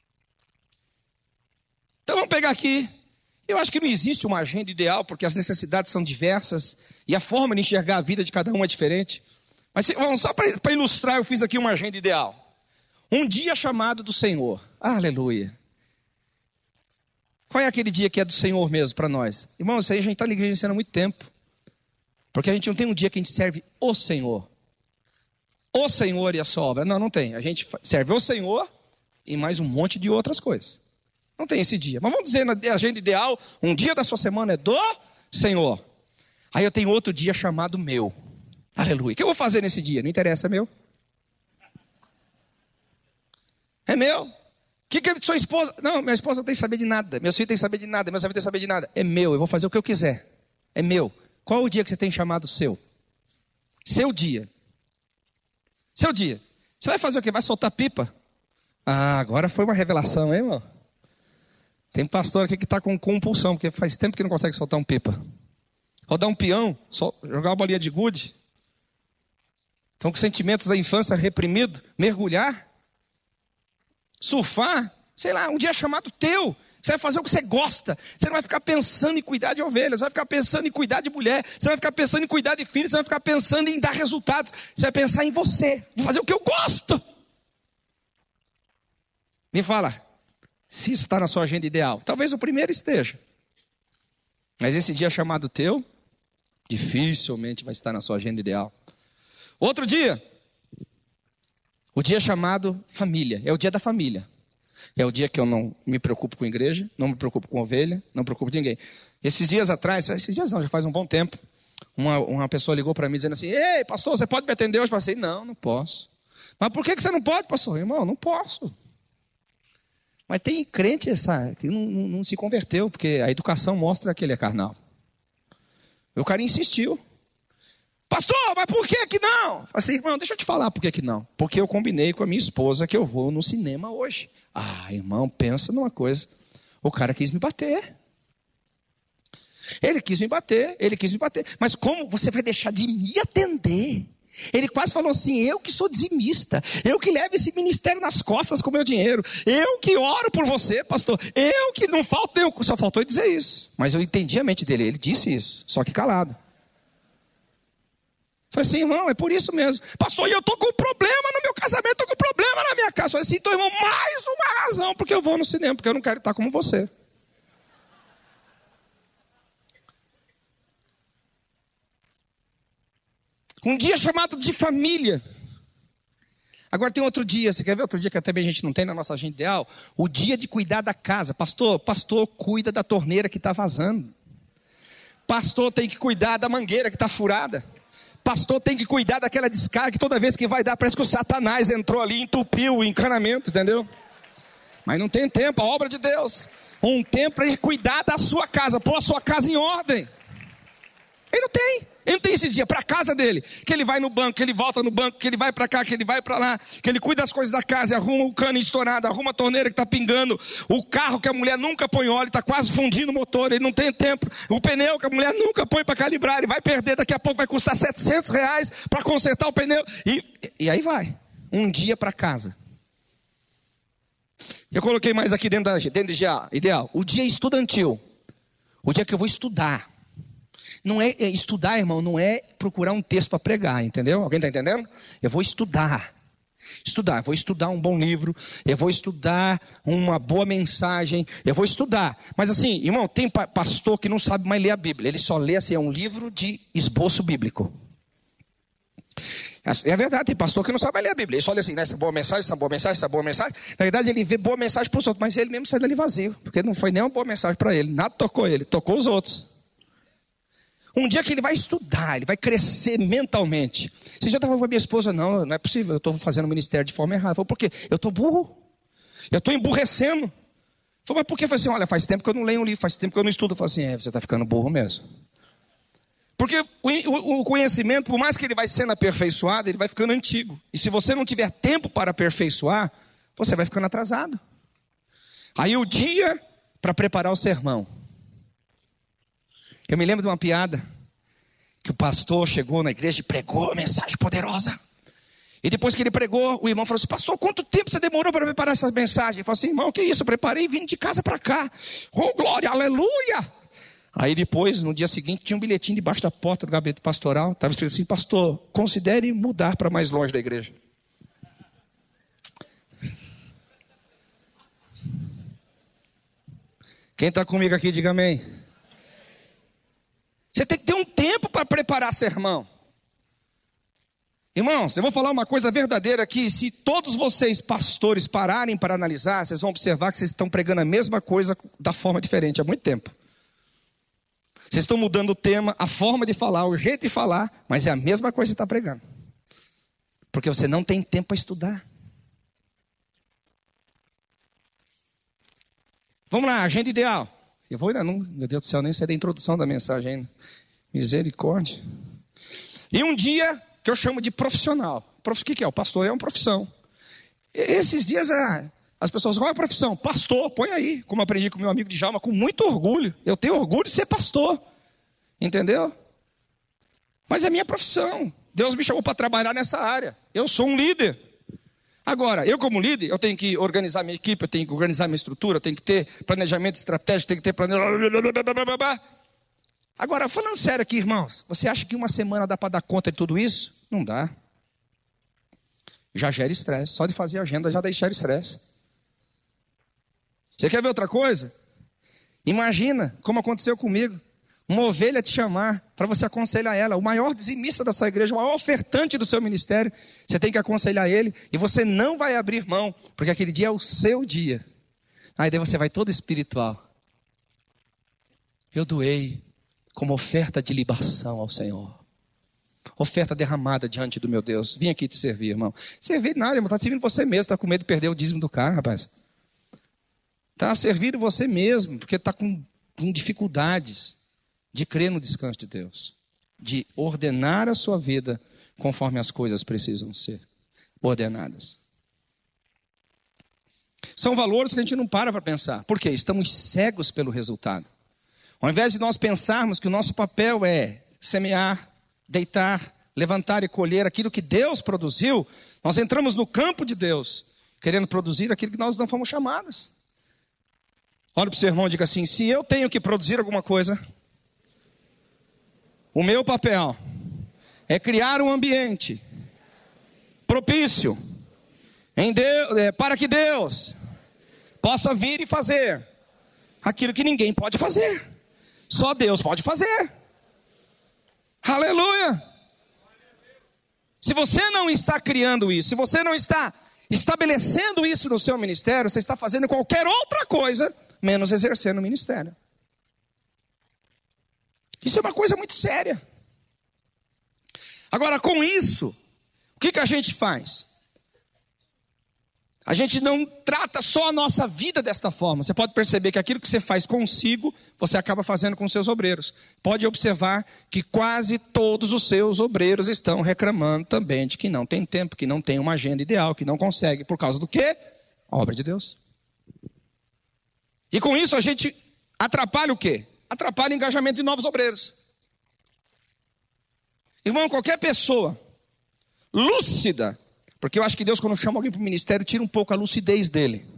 Então vamos pegar aqui. Eu acho que não existe uma agenda ideal, porque as necessidades são diversas e a forma de enxergar a vida de cada um é diferente. Mas só para ilustrar, eu fiz aqui uma agenda ideal. Um dia chamado do Senhor. Aleluia. Qual é aquele dia que é do Senhor mesmo para nós? Irmão, isso aí a gente está negligenciando há muito tempo. Porque a gente não tem um dia que a gente serve o Senhor. O Senhor e a sua obra. Não, não tem. A gente serve o Senhor e mais um monte de outras coisas. Não tem esse dia. Mas vamos dizer na agenda ideal, um dia da sua semana é do Senhor. Aí eu tenho outro dia chamado meu. Aleluia. O que eu vou fazer nesse dia? Não interessa, é meu. É meu. O que, que sua esposa... Não, minha esposa não tem que saber de nada. Meus filhos têm que saber de nada. Meus filhos têm que saber de nada. É meu, eu vou fazer o que eu quiser. É meu. Qual o dia que você tem chamado seu? Seu dia. Seu dia. Você vai fazer o quê? Vai soltar pipa? Ah, agora foi uma revelação, hein, irmão? Tem pastor aqui que está com compulsão, porque faz tempo que não consegue soltar um pipa. Rodar um peão, sol... jogar uma bolinha de gude. Estão com sentimentos da infância reprimido. Mergulhar. Surfar, sei lá, um dia chamado teu. Você vai fazer o que você gosta. Você não vai ficar pensando em cuidar de ovelhas. Você vai ficar pensando em cuidar de mulher. Você vai ficar pensando em cuidar de filhos. Você vai ficar pensando em dar resultados. Você vai pensar em você. Vou fazer o que eu gosto. Me fala, se isso está na sua agenda ideal. Talvez o primeiro esteja. Mas esse dia chamado teu, dificilmente vai estar na sua agenda ideal. Outro dia. O dia chamado família, é o dia da família. É o dia que eu não me preocupo com a igreja, não me preocupo com ovelha, não me preocupo com ninguém. Esses dias atrás, esses dias não, já faz um bom tempo, uma, uma pessoa ligou para mim dizendo assim: ei, pastor, você pode me atender hoje? Eu falei assim: não, não posso. Mas por que você não pode, pastor? Irmão, não posso. Mas tem crente essa, que não, não, não se converteu, porque a educação mostra que ele é carnal. O cara insistiu. Pastor, mas por que que não? Eu falei, irmão, deixa eu te falar por que que não. Porque eu combinei com a minha esposa que eu vou no cinema hoje. Ah, irmão, pensa numa coisa. O cara quis me bater. Ele quis me bater, ele quis me bater. Mas como você vai deixar de me atender? Ele quase falou assim: eu que sou dizimista, eu que levo esse ministério nas costas com o meu dinheiro, eu que oro por você, pastor, eu que não falta, eu... só faltou dizer isso. Mas eu entendi a mente dele, ele disse isso, só que calado. Falei assim: irmão, é por isso mesmo. Pastor, e eu estou com problema no meu casamento, estou com problema na minha casa. Falei assim: então, irmão, mais uma razão porque eu vou no cinema, porque eu não quero estar como você. Um dia chamado de família. Agora tem outro dia, você quer ver outro dia que também a gente não tem na nossa agenda ideal? O dia de cuidar da casa. Pastor, pastor, cuida da torneira que está vazando. Pastor tem que cuidar da mangueira que está furada. Pastor tem que cuidar daquela descarga que toda vez que vai dar, parece que o Satanás entrou ali e entupiu o encanamento, entendeu? Mas não tem tempo, a obra de Deus. Um tempo para ele cuidar da sua casa, pôr a sua casa em ordem. Ele não tem. Ele não tem esse dia para a casa dele, que ele vai no banco, que ele volta no banco, que ele vai para cá, que ele vai para lá, que ele cuida das coisas da casa, arruma o cano estourado, arruma a torneira que está pingando, o carro que a mulher nunca põe óleo, está quase fundindo o motor, ele não tem tempo, o pneu que a mulher nunca põe para calibrar, ele vai perder, daqui a pouco vai custar setecentos reais para consertar o pneu, e, e aí vai, um dia para casa. Eu coloquei mais aqui dentro da dentro de ideal, o dia estudantil, o dia que eu vou estudar. não é, é estudar, irmão, não é procurar um texto para pregar, entendeu? Alguém está entendendo? Eu vou estudar. Estudar, eu vou estudar um bom livro, eu vou estudar uma boa mensagem, eu vou estudar. Mas assim, irmão, tem pastor que não sabe mais ler a Bíblia, ele só lê assim, é um livro de esboço bíblico. É verdade, tem pastor que não sabe mais ler a Bíblia, ele só lê assim, né, essa boa mensagem, essa boa mensagem, essa boa mensagem. Na verdade ele vê boa mensagem para os outros, mas ele mesmo sai dali vazio, porque não foi nem uma boa mensagem para ele, nada tocou ele, tocou os outros. Um dia que ele vai estudar, ele vai crescer mentalmente. Você já estava com a minha esposa, não, não é possível, eu estou fazendo o ministério de forma errada. Eu falei, por quê? Eu estou burro, eu estou emburrecendo. Eu falei, mas por quê? Eu falei assim, olha, faz tempo que eu não leio um livro, faz tempo que eu não estudo. Eu falei assim, é, você está ficando burro mesmo. Porque o, o, o conhecimento, por mais que ele vai sendo aperfeiçoado, ele vai ficando antigo. E se você não tiver tempo para aperfeiçoar, você vai ficando atrasado. Aí o dia para preparar o sermão. Eu me lembro de uma piada, que o pastor chegou na igreja e pregou uma mensagem poderosa. E depois que ele pregou, o irmão falou assim, pastor, quanto tempo você demorou para preparar essa mensagem? Ele falou assim, irmão, que isso, eu preparei e vim de casa para cá. Oh, glória, aleluia! Aí depois, no dia seguinte, tinha um bilhetinho debaixo da porta do gabinete pastoral, estava escrito assim, pastor, considere mudar para mais longe da igreja. Quem está comigo aqui, diga amém. Você tem que ter um tempo para preparar sermão. Irmãos, eu vou falar uma coisa verdadeira aqui. Se todos vocês, pastores, pararem para analisar, vocês vão observar que vocês estão pregando a mesma coisa da forma diferente há muito tempo. Vocês estão mudando o tema, a forma de falar, o jeito de falar, mas é a mesma coisa que você está pregando. Porque você não tem tempo para estudar. Vamos lá, agenda ideal. Eu vou ainda não, meu Deus do céu, nem sei da introdução da mensagem ainda. Misericórdia. E um dia que eu chamo de profissional. O que, que é? O pastor é uma profissão. E esses dias ah, as pessoas, qual é a profissão? Pastor, põe aí. Como eu aprendi com meu amigo Djalma, com muito orgulho. Eu tenho orgulho de ser pastor. Entendeu? Mas é minha profissão. Deus me chamou para trabalhar nessa área. Eu sou um líder. Agora, eu como líder, eu tenho que organizar minha equipe, eu tenho que organizar minha estrutura, eu tenho que ter planejamento estratégico, tenho que ter planejamento... Agora, falando sério aqui, irmãos, você acha que uma semana dá para dar conta de tudo isso? Não dá. Já gera estresse, só de fazer agenda já deixa estresse. Você quer ver outra coisa? Imagina como aconteceu comigo. Uma ovelha te chamar para você aconselhar ela, o maior dizimista da sua igreja, o maior ofertante do seu ministério, você tem que aconselhar ele e você não vai abrir mão, porque aquele dia é o seu dia. Aí daí você vai todo espiritual. Eu doei como oferta de libação ao Senhor. Oferta derramada diante do meu Deus. Vim aqui te servir, irmão. Servir nada, irmão, está servindo você mesmo, está com medo de perder o dízimo do carro, rapaz. Está servindo você mesmo, porque está com, com dificuldades de crer no descanso de Deus, de ordenar a sua vida conforme as coisas precisam ser ordenadas. São valores que a gente não para para pensar. Por quê? Estamos cegos pelo resultado. Ao invés de nós pensarmos que o nosso papel é semear, deitar, levantar e colher aquilo que Deus produziu, nós entramos no campo de Deus, querendo produzir aquilo que nós não fomos chamados. Olha para o seu irmão e diga assim, se eu tenho que produzir alguma coisa, o meu papel é criar um ambiente propício em Deus, é, para que Deus possa vir e fazer aquilo que ninguém pode fazer. Só Deus pode fazer. Aleluia! Se você não está criando isso, se você não está estabelecendo isso no seu ministério, você está fazendo qualquer outra coisa, menos exercendo o ministério. Isso é uma coisa muito séria. Agora, com isso, o que, que a gente faz? A gente não trata só a nossa vida desta forma. Você pode perceber que aquilo que você faz consigo, você acaba fazendo com seus obreiros. Pode observar que quase todos os seus obreiros estão reclamando também de que não tem tempo, que não tem uma agenda ideal, que não consegue. Por causa do quê? A obra de Deus. E com isso a gente atrapalha o quê? Atrapalha o engajamento de novos obreiros. Irmão, qualquer pessoa lúcida, porque eu acho que Deus, quando chama alguém para o ministério, tira um pouco a lucidez dele.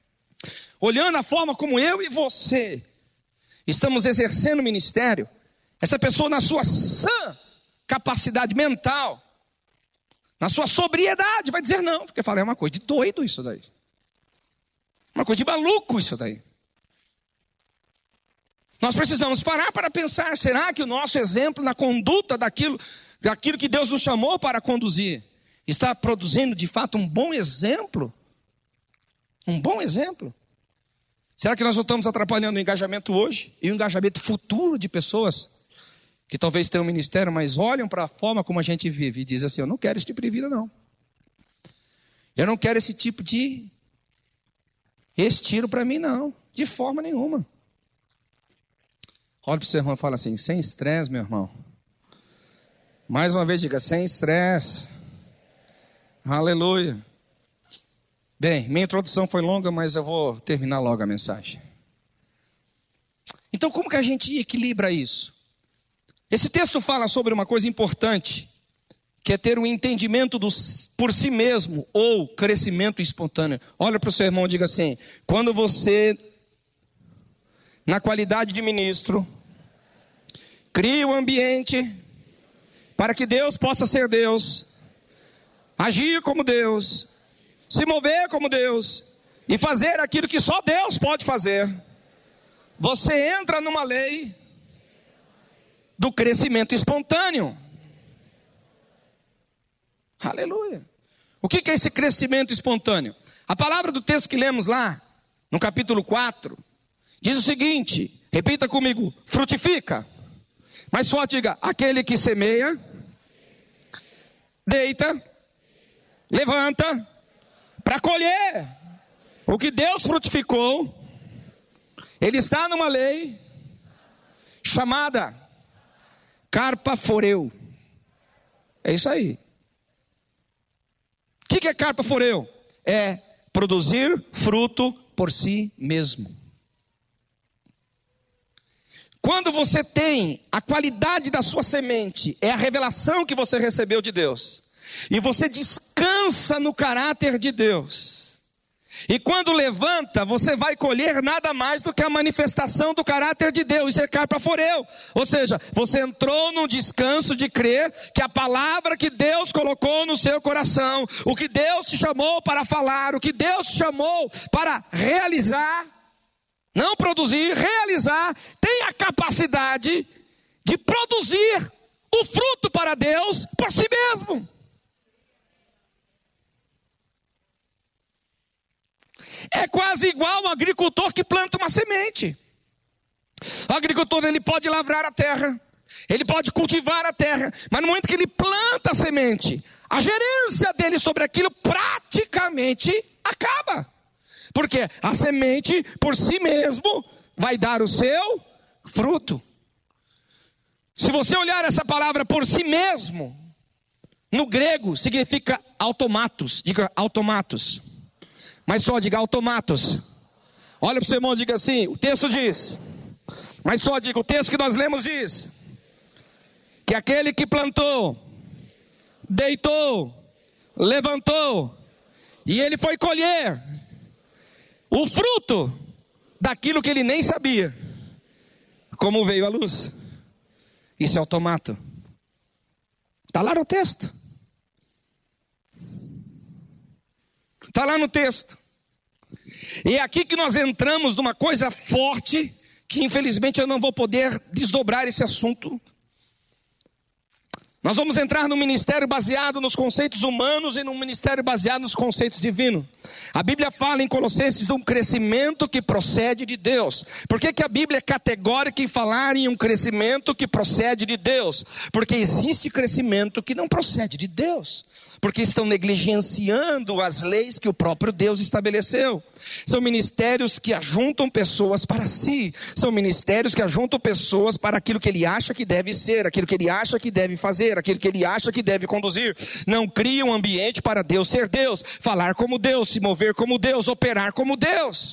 Olhando a forma como eu e você estamos exercendo o ministério, Essa pessoa, na sua sã capacidade mental, na sua sobriedade, vai dizer não, porque fala, é uma coisa de doido isso daí. Uma coisa de maluco isso daí. Nós precisamos parar para pensar, será que o nosso exemplo na conduta daquilo, daquilo que Deus nos chamou para conduzir, está produzindo de fato um bom exemplo? Um bom exemplo? Será que nós não estamos atrapalhando o engajamento hoje e o engajamento futuro de pessoas que talvez tenham um ministério, mas olham para a forma como a gente vive e dizem assim, eu não quero esse tipo de vida não. Eu não quero esse tipo de estilo para mim não, de forma nenhuma. Olha para o seu irmão e fala assim, sem estresse, meu irmão. Mais uma vez diga, sem estresse. Aleluia. Bem, minha introdução foi longa, mas eu vou terminar logo a mensagem. Então, como que a gente equilibra isso? Esse texto fala sobre uma coisa importante, que é ter um entendimento do, por si mesmo, ou crescimento espontâneo. Olha para o seu irmão e diga assim, quando você, na qualidade de ministro, cria um ambiente para que Deus possa ser Deus, agir como Deus, se mover como Deus e fazer aquilo que só Deus pode fazer, você entra numa lei do crescimento espontâneo. Aleluia. O que é esse crescimento espontâneo? A palavra do texto que lemos lá, no capítulo quatro, diz o seguinte, repita comigo, frutifica. Mas só diga, aquele que semeia, deita, levanta, para colher o que Deus frutificou. Ele está numa lei chamada carpa-foreu. É isso aí. O que é carpa-foreu? É produzir fruto por si mesmo. Quando você tem a qualidade da sua semente, é a revelação que você recebeu de Deus, e você descansa no caráter de Deus, e quando levanta, você vai colher nada mais do que a manifestação do caráter de Deus. Isso é carpa-foreu. Ou seja, você entrou num descanso de crer que a palavra que Deus colocou no seu coração, o que Deus te chamou para falar, o que Deus te chamou para realizar, não produzir, realizar, tem a capacidade de produzir o fruto para Deus por si mesmo. É quase igual ao agricultor que planta uma semente. O agricultor, ele pode lavrar a terra, ele pode cultivar a terra, mas no momento que ele planta a semente, a gerência dele sobre aquilo praticamente acaba. Porque a semente por si mesmo vai dar o seu fruto. Se você olhar essa palavra por si mesmo, no grego significa automatos. Diga automatos. Mas só diga automatos. Olha para o seu irmão e diga assim, o texto diz, mas só diga, o texto que nós lemos diz, que aquele que plantou, deitou, levantou, e ele foi colher o fruto daquilo que ele nem sabia, como veio a luz. Isso é automato. Está lá no texto. Está lá no texto. E é aqui que nós entramos numa coisa forte, que infelizmente eu não vou poder desdobrar esse assunto. Nós vamos entrar num ministério baseado nos conceitos humanos e num ministério baseado nos conceitos divinos. A Bíblia fala em Colossenses de um crescimento que procede de Deus. Por que que a Bíblia é categórica em falar em um crescimento que procede de Deus? Porque existe crescimento que não procede de Deus. Porque estão negligenciando as leis que o próprio Deus estabeleceu. São ministérios que ajuntam pessoas para si. São ministérios que ajuntam pessoas para aquilo que ele acha que deve ser, aquilo que ele acha que deve fazer, aquilo que ele acha que deve conduzir. Não cria um ambiente para Deus ser Deus, falar como Deus, se mover como Deus, operar como Deus.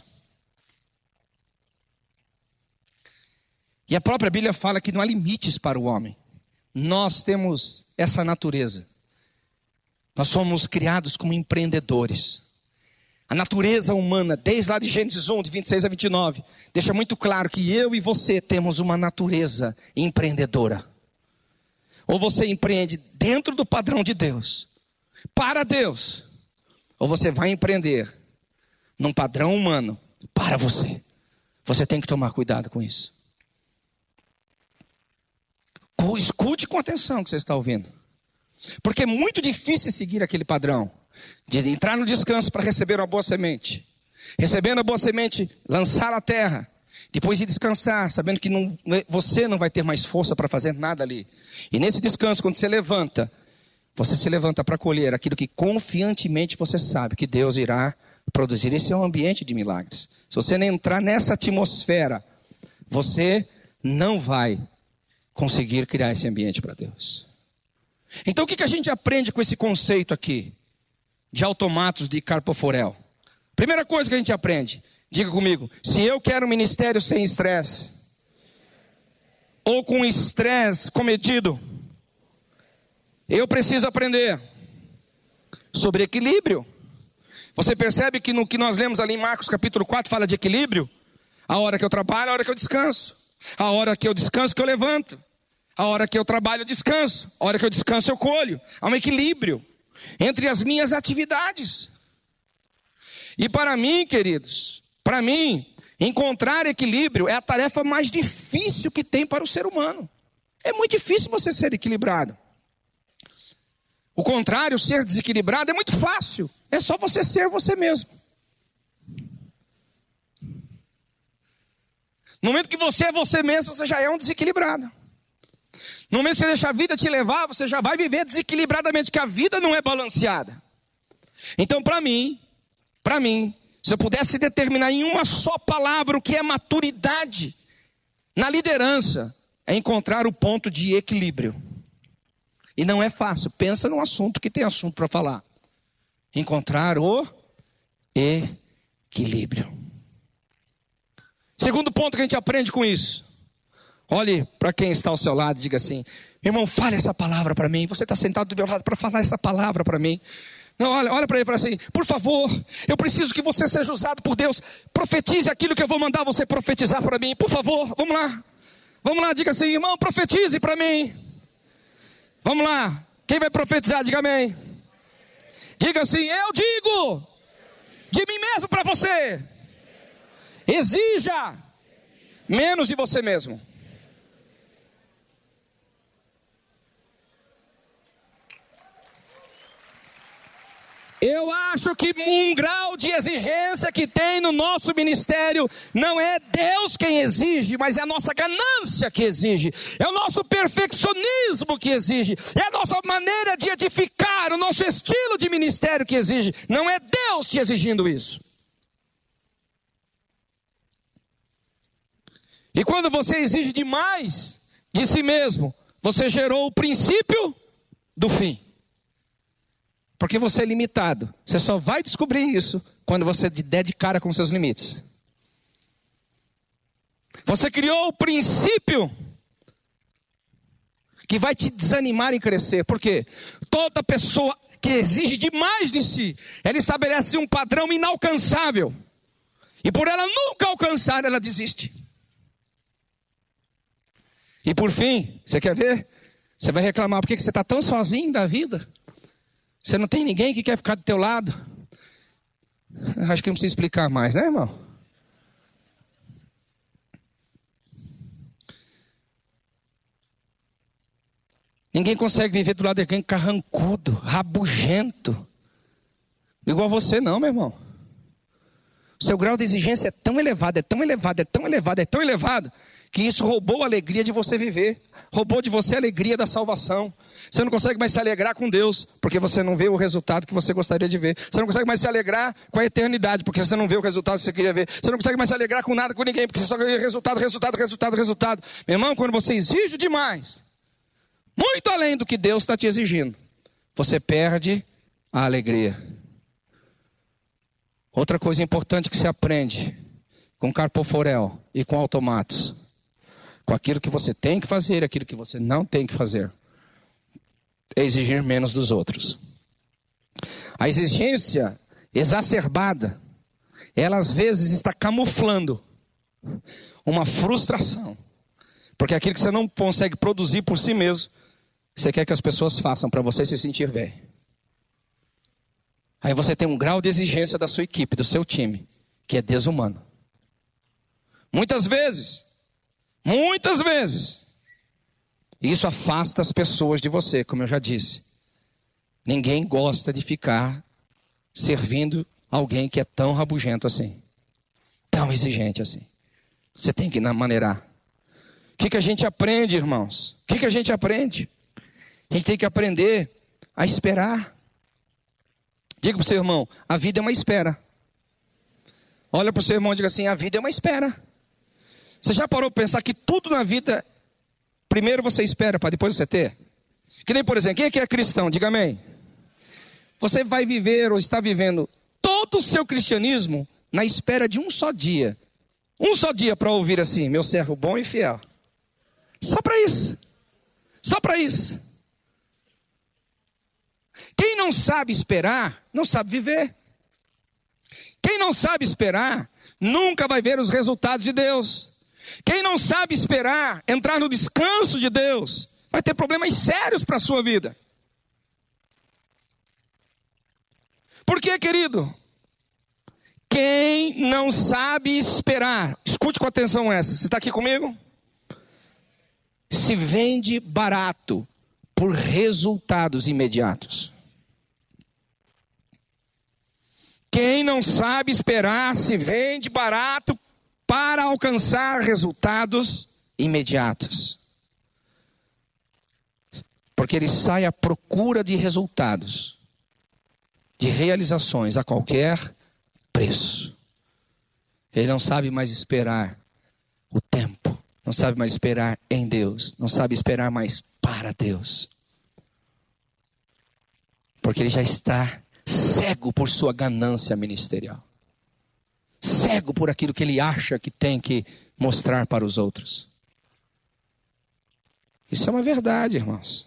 E a própria Bíblia fala que não há limites para o homem. Nós temos essa natureza. Nós somos criados como empreendedores. A natureza humana, desde lá de Gênesis um, de vinte e seis a vinte e nove, deixa muito claro que eu e você temos uma natureza empreendedora. Ou você empreende dentro do padrão de Deus, para Deus, ou você vai empreender num padrão humano, para você. Você tem que tomar cuidado com isso. Escute com atenção o que você está ouvindo. Porque é muito difícil seguir aquele padrão de entrar no descanso para receber uma boa semente. Recebendo a boa semente, lançar a terra. Depois de descansar, sabendo que não, você não vai ter mais força para fazer nada ali. E nesse descanso, quando você levanta, você se levanta para colher aquilo que confiantemente você sabe que Deus irá produzir. Esse é um ambiente de milagres. Se você não entrar nessa atmosfera, você não vai conseguir criar esse ambiente para Deus. Então o que a gente aprende com esse conceito aqui de automatos de Carpoforel? Primeira coisa que a gente aprende, diga comigo, se eu quero um ministério sem estresse, ou com estresse cometido, eu preciso aprender sobre equilíbrio. Você percebe que no que nós lemos ali em Marcos capítulo quatro fala de equilíbrio? A hora que eu trabalho, a hora que eu descanso. A hora que eu descanso, que eu levanto. A hora que eu trabalho, eu descanso. A hora que eu descanso, eu colho. Há um equilíbrio entre as minhas atividades. E para mim, queridos, para mim, encontrar equilíbrio é a tarefa mais difícil que tem para o ser humano. É muito difícil você ser equilibrado. O contrário, ser desequilibrado é muito fácil. É só você ser você mesmo. No momento que você é você mesmo, você já é um desequilibrado. No momento que você deixa a vida te levar, você já vai viver desequilibradamente, que a vida não é balanceada. Então, para mim, para mim, se eu pudesse determinar em uma só palavra o que é maturidade na liderança, é encontrar o ponto de equilíbrio. E não é fácil. Pensa num assunto que tem assunto para falar. Encontrar o equilíbrio. Segundo ponto que a gente aprende com isso. Olhe para quem está ao seu lado e diga assim: meu irmão, fale essa palavra para mim. Você está sentado do meu lado para falar essa palavra para mim. Não, olha, olha para ele e fala assim: por favor, eu preciso que você seja usado por Deus. Profetize aquilo que eu vou mandar você profetizar para mim. Por favor, vamos lá. Vamos lá, diga assim: irmão, profetize para mim. Vamos lá. Quem vai profetizar, diga amém. Diga assim: eu digo de mim mesmo para você. Exija menos de você mesmo. Eu acho que um grau de exigência que tem no nosso ministério não é Deus quem exige, mas é a nossa ganância que exige, é o nosso perfeccionismo que exige, é a nossa maneira de edificar, o nosso estilo de ministério que exige. Não é Deus te exigindo isso. E quando você exige demais de si mesmo, você gerou o princípio do fim. Porque você é limitado. Você só vai descobrir isso quando você der de cara com seus limites. Você criou o princípio que vai te desanimar em crescer. Por quê? Toda pessoa que exige demais de si, ela estabelece um padrão inalcançável. E por ela nunca alcançar, ela desiste. E por fim, você quer ver? Você vai reclamar porque você está tão sozinho da vida. Você não tem ninguém que quer ficar do teu lado. Acho que não precisa explicar mais, né, irmão? Ninguém consegue viver do lado de alguém carrancudo, rabugento. Igual você não, meu irmão. O seu grau de exigência é tão elevado, é tão elevado, é tão elevado, é tão elevado, que isso roubou a alegria de você viver. Roubou de você a alegria da salvação. Você não consegue mais se alegrar com Deus, porque você não vê o resultado que você gostaria de ver. Você não consegue mais se alegrar com a eternidade, porque você não vê o resultado que você queria ver. Você não consegue mais se alegrar com nada, com ninguém, porque você só quer resultado, resultado, resultado, resultado. Meu irmão, quando você exige demais, muito além do que Deus está te exigindo, você perde a alegria. Outra coisa importante que você aprende com Carpoforel e com automatos, com aquilo que você tem que fazer, aquilo que você não tem que fazer, é exigir menos dos outros. A exigência exacerbada, ela às vezes está camuflando uma frustração. Porque aquilo que você não consegue produzir por si mesmo, você quer que as pessoas façam para você se sentir bem. Aí você tem um grau de exigência da sua equipe, do seu time, que é desumano. Muitas vezes, muitas vezes, isso afasta as pessoas de você, como eu já disse. Ninguém gosta de ficar servindo alguém que é tão rabugento assim, tão exigente assim. Você tem que maneirar. O que, que a gente aprende, irmãos? O que, que a gente aprende? A gente tem que aprender a esperar. Diga para o seu irmão, a vida é uma espera. Olha para o seu irmão e diga assim, a vida é uma espera. Você já parou para pensar que tudo na vida, primeiro você espera para depois você ter? Que nem, por exemplo, quem é que é cristão? Diga amém. Você vai viver ou está vivendo todo o seu cristianismo na espera de um só dia. Um só dia para ouvir assim, meu servo bom e fiel. Só para isso. Só para isso. Quem não sabe esperar, não sabe viver. Quem não sabe esperar, nunca vai ver os resultados de Deus. Quem não sabe esperar, entrar no descanso de Deus, vai ter problemas sérios para a sua vida. Por quê, querido? Quem não sabe esperar, escute com atenção essa, você está aqui comigo? Se vende barato por resultados imediatos. Quem não sabe esperar se vende barato para alcançar resultados imediatos. Porque ele sai à procura de resultados, de realizações a qualquer preço. Ele não sabe mais esperar o tempo, não sabe mais esperar em Deus, não sabe esperar mais para Deus. Porque ele já está cego por sua ganância ministerial. Cego por aquilo que ele acha que tem que mostrar para os outros. Isso é uma verdade, irmãos.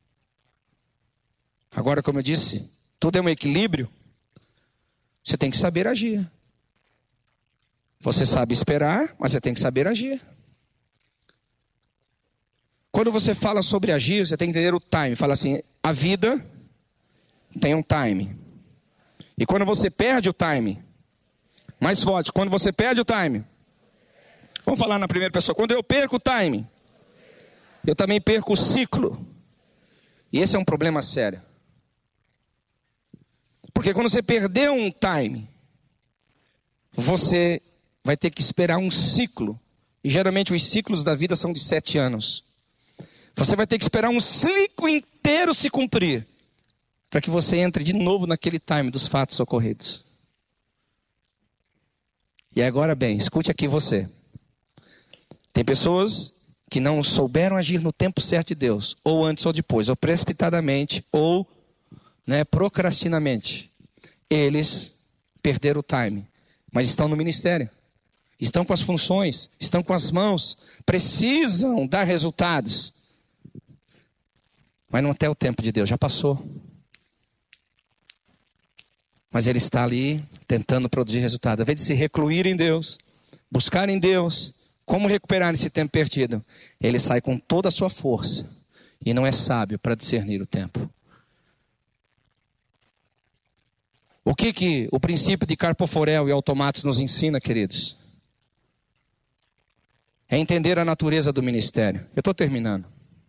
Agora, como eu disse, tudo é um equilíbrio. Você tem que saber agir. Você sabe esperar, mas você tem que saber agir. Quando você fala sobre agir, você tem que entender o time. Fala assim, a vida tem um time. E quando você perde o time, mais forte, quando você perde o time, vamos falar na primeira pessoa, quando eu perco o time, eu também perco o ciclo. E esse é um problema sério. Porque quando você perder um time, você vai ter que esperar um ciclo. E geralmente os ciclos da vida são de sete anos. Você vai ter que esperar um ciclo inteiro se cumprir, para que você entre de novo naquele time dos fatos ocorridos. E agora bem, escute aqui você. Tem pessoas que não souberam agir no tempo certo de Deus, ou antes ou depois, ou precipitadamente, ou né, procrastinamente. Eles perderam o time, mas estão no ministério. Estão com as funções, estão com as mãos, precisam dar resultados. Mas não tem o tempo de Deus, já passou. Mas ele está ali tentando produzir resultado. Ao invés de se recluir em Deus, buscar em Deus, como recuperar esse tempo perdido, ele sai com toda a sua força e não é sábio para discernir o tempo. O que, que o princípio de Carpoforel e Automatos nos ensina, queridos? É entender a natureza do ministério. Eu estou terminando.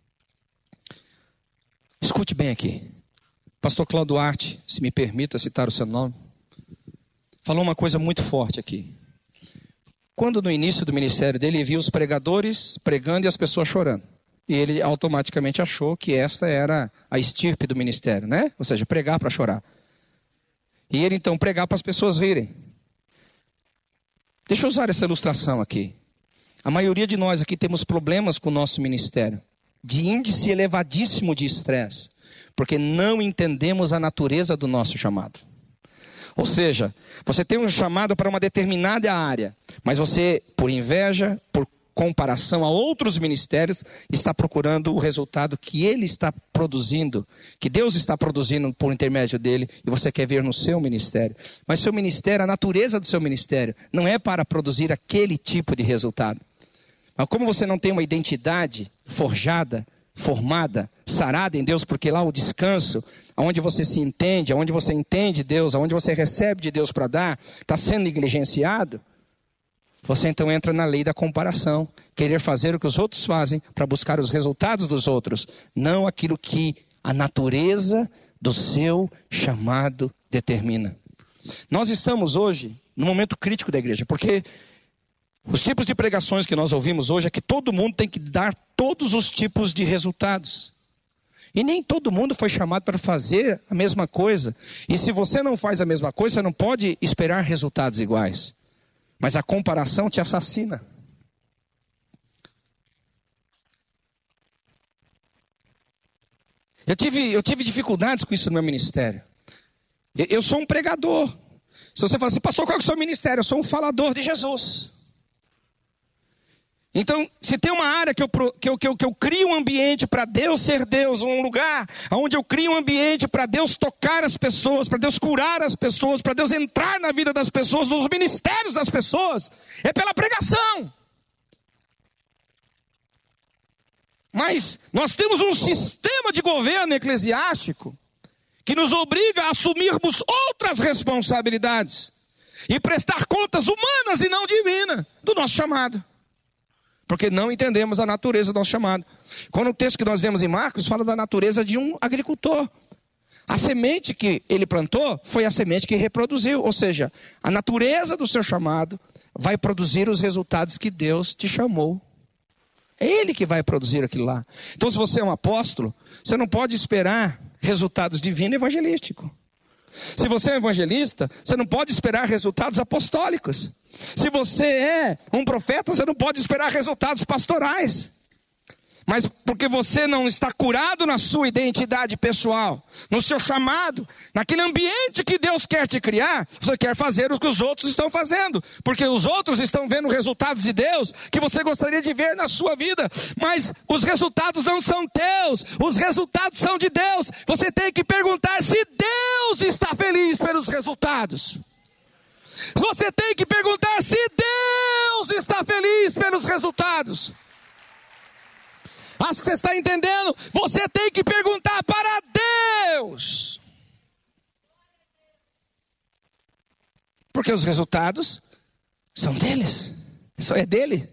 Escute bem aqui. Pastor Cláudio Duarte, se me permita citar o seu nome, falou uma coisa muito forte aqui. Quando no início do ministério dele, ele viu os pregadores pregando e as pessoas chorando. E ele automaticamente achou que esta era a estirpe do ministério, né? Ou seja, pregar para chorar. E ele então pregar para as pessoas rirem. Deixa eu usar essa ilustração aqui. A maioria de nós aqui temos problemas com o nosso ministério, de índice elevadíssimo de estresse, porque não entendemos a natureza do nosso chamado. Ou seja, você tem um chamado para uma determinada área, mas você, por inveja, por comparação a outros ministérios, está procurando o resultado que ele está produzindo, que Deus está produzindo por intermédio dele, e você quer ver no seu ministério. Mas seu ministério, a natureza do seu ministério, não é para produzir aquele tipo de resultado. Mas como você não tem uma identidade forjada, formada, sarada em Deus, porque lá o descanso, onde você se entende, onde você entende Deus, onde você recebe de Deus para dar, está sendo negligenciado, você então entra na lei da comparação, querer fazer o que os outros fazem para buscar os resultados dos outros, não aquilo que a natureza do seu chamado determina. Nós estamos hoje num momento crítico da igreja, porque os tipos de pregações que nós ouvimos hoje é que todo mundo tem que dar todos os tipos de resultados. E nem todo mundo foi chamado para fazer a mesma coisa. E se você não faz a mesma coisa, você não pode esperar resultados iguais. Mas a comparação te assassina. Eu tive, eu tive dificuldades com isso no meu ministério. Eu, eu sou um pregador. Se você fala assim, pastor, qual é o seu ministério? Eu sou um falador de Jesus. Então, se tem uma área que eu, que eu, que eu, que eu crio um ambiente para Deus ser Deus, um lugar onde eu crio um ambiente para Deus tocar as pessoas, para Deus curar as pessoas, para Deus entrar na vida das pessoas, nos ministérios das pessoas, é pela pregação. Mas nós temos um sistema de governo eclesiástico que nos obriga a assumirmos outras responsabilidades e prestar contas humanas e não divinas do nosso chamado. Porque não entendemos a natureza do nosso chamado. Quando o texto que nós lemos em Marcos fala da natureza de um agricultor. A semente que ele plantou foi a semente que reproduziu. Ou seja, a natureza do seu chamado vai produzir os resultados que Deus te chamou. É Ele que vai produzir aquilo lá. Então, se você é um apóstolo, você não pode esperar resultados divinos evangelísticos. Se você é evangelista, você não pode esperar resultados apostólicos. Se você é um profeta, você não pode esperar resultados pastorais. Mas porque você não está curado na sua identidade pessoal, no seu chamado, naquele ambiente que Deus quer te criar, você quer fazer o que os outros estão fazendo. Porque os outros estão vendo resultados de Deus que você gostaria de ver na sua vida. Mas os resultados não são teus, os resultados são de Deus. Você tem que perguntar se Deus está feliz pelos resultados. Você tem que perguntar se Deus está feliz pelos resultados. Acho que você está entendendo. Você tem que perguntar para Deus. Porque os resultados são deles. Isso é dele.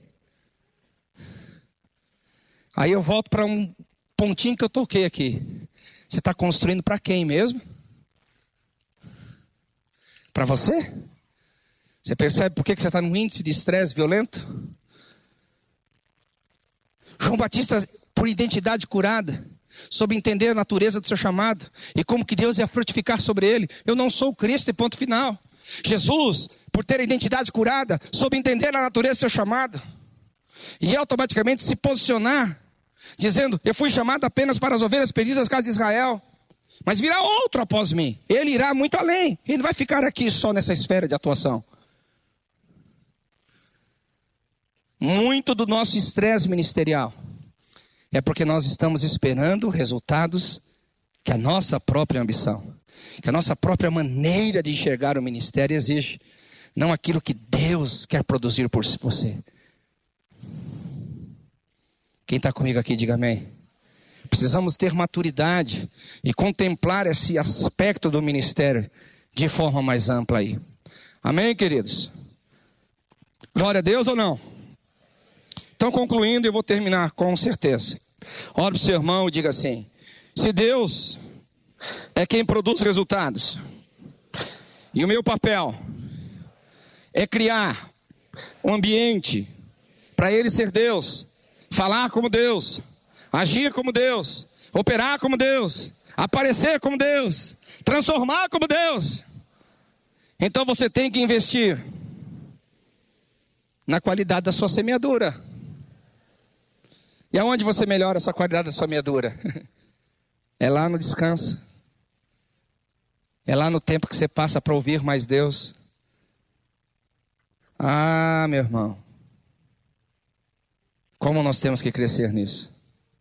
Aí eu volto para um pontinho que eu toquei aqui. Você está construindo para quem mesmo? Para você? Você percebe por que você está num índice de estresse violento? João Batista, por identidade curada, soube entender a natureza do seu chamado e como que Deus ia frutificar sobre ele. Eu não sou o Cristo e ponto final. Jesus, por ter a identidade curada, soube entender a natureza do seu chamado e automaticamente se posicionar, dizendo, eu fui chamado apenas para as ovelhas perdidas das casas de Israel, mas virá outro após mim. Ele irá muito além. Ele não vai ficar aqui só nessa esfera de atuação. Muito do nosso estresse ministerial é porque nós estamos esperando resultados que a nossa própria ambição, que a nossa própria maneira de enxergar o ministério exige, não aquilo que Deus quer produzir por você. Quem está comigo aqui, diga amém. Precisamos ter maturidade e contemplar esse aspecto do ministério de forma mais ampla aí. Amém, queridos? Glória a Deus ou não? Então, concluindo, eu vou terminar com certeza. Olhe para o seu irmão e diga assim, se Deus é quem produz resultados, e o meu papel é criar um ambiente para Ele ser Deus, falar como Deus, agir como Deus, operar como Deus, aparecer como Deus, transformar como Deus, então você tem que investir na qualidade da sua semeadura. E aonde você melhora a sua qualidade da semeadura? É lá no descanso. É lá no tempo que você passa para ouvir mais Deus. Ah, meu irmão. Como nós temos que crescer nisso?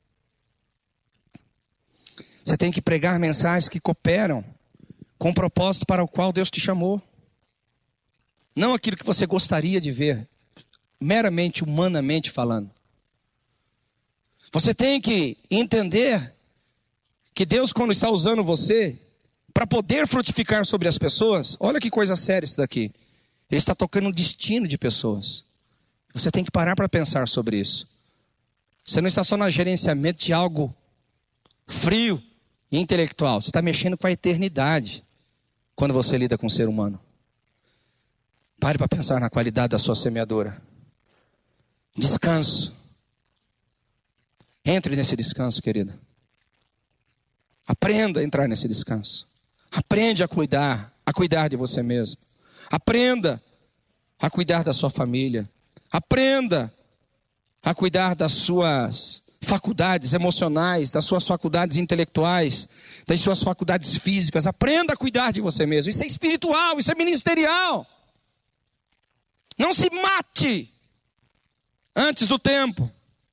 Você tem que pregar mensagens que cooperam com o propósito para o qual Deus te chamou. Não aquilo que você gostaria de ver, meramente, humanamente falando. Você tem que entender que Deus, quando está usando você para poder frutificar sobre as pessoas, olha que coisa séria isso daqui. Ele está tocando o destino de pessoas. Você tem que parar para pensar sobre isso. Você não está só no gerenciamento de algo frio e intelectual. Você está mexendo com a eternidade quando você lida com o ser humano. Pare para pensar na qualidade da sua semeadura. Descanso. Entre nesse descanso, querida. Aprenda a entrar nesse descanso. Aprende a cuidar, a cuidar de você mesmo. Aprenda a cuidar da sua família. Aprenda a cuidar das suas faculdades emocionais, das suas faculdades intelectuais, das suas faculdades físicas. Aprenda a cuidar de você mesmo. Isso é espiritual, isso é ministerial. Não se mate antes do tempo.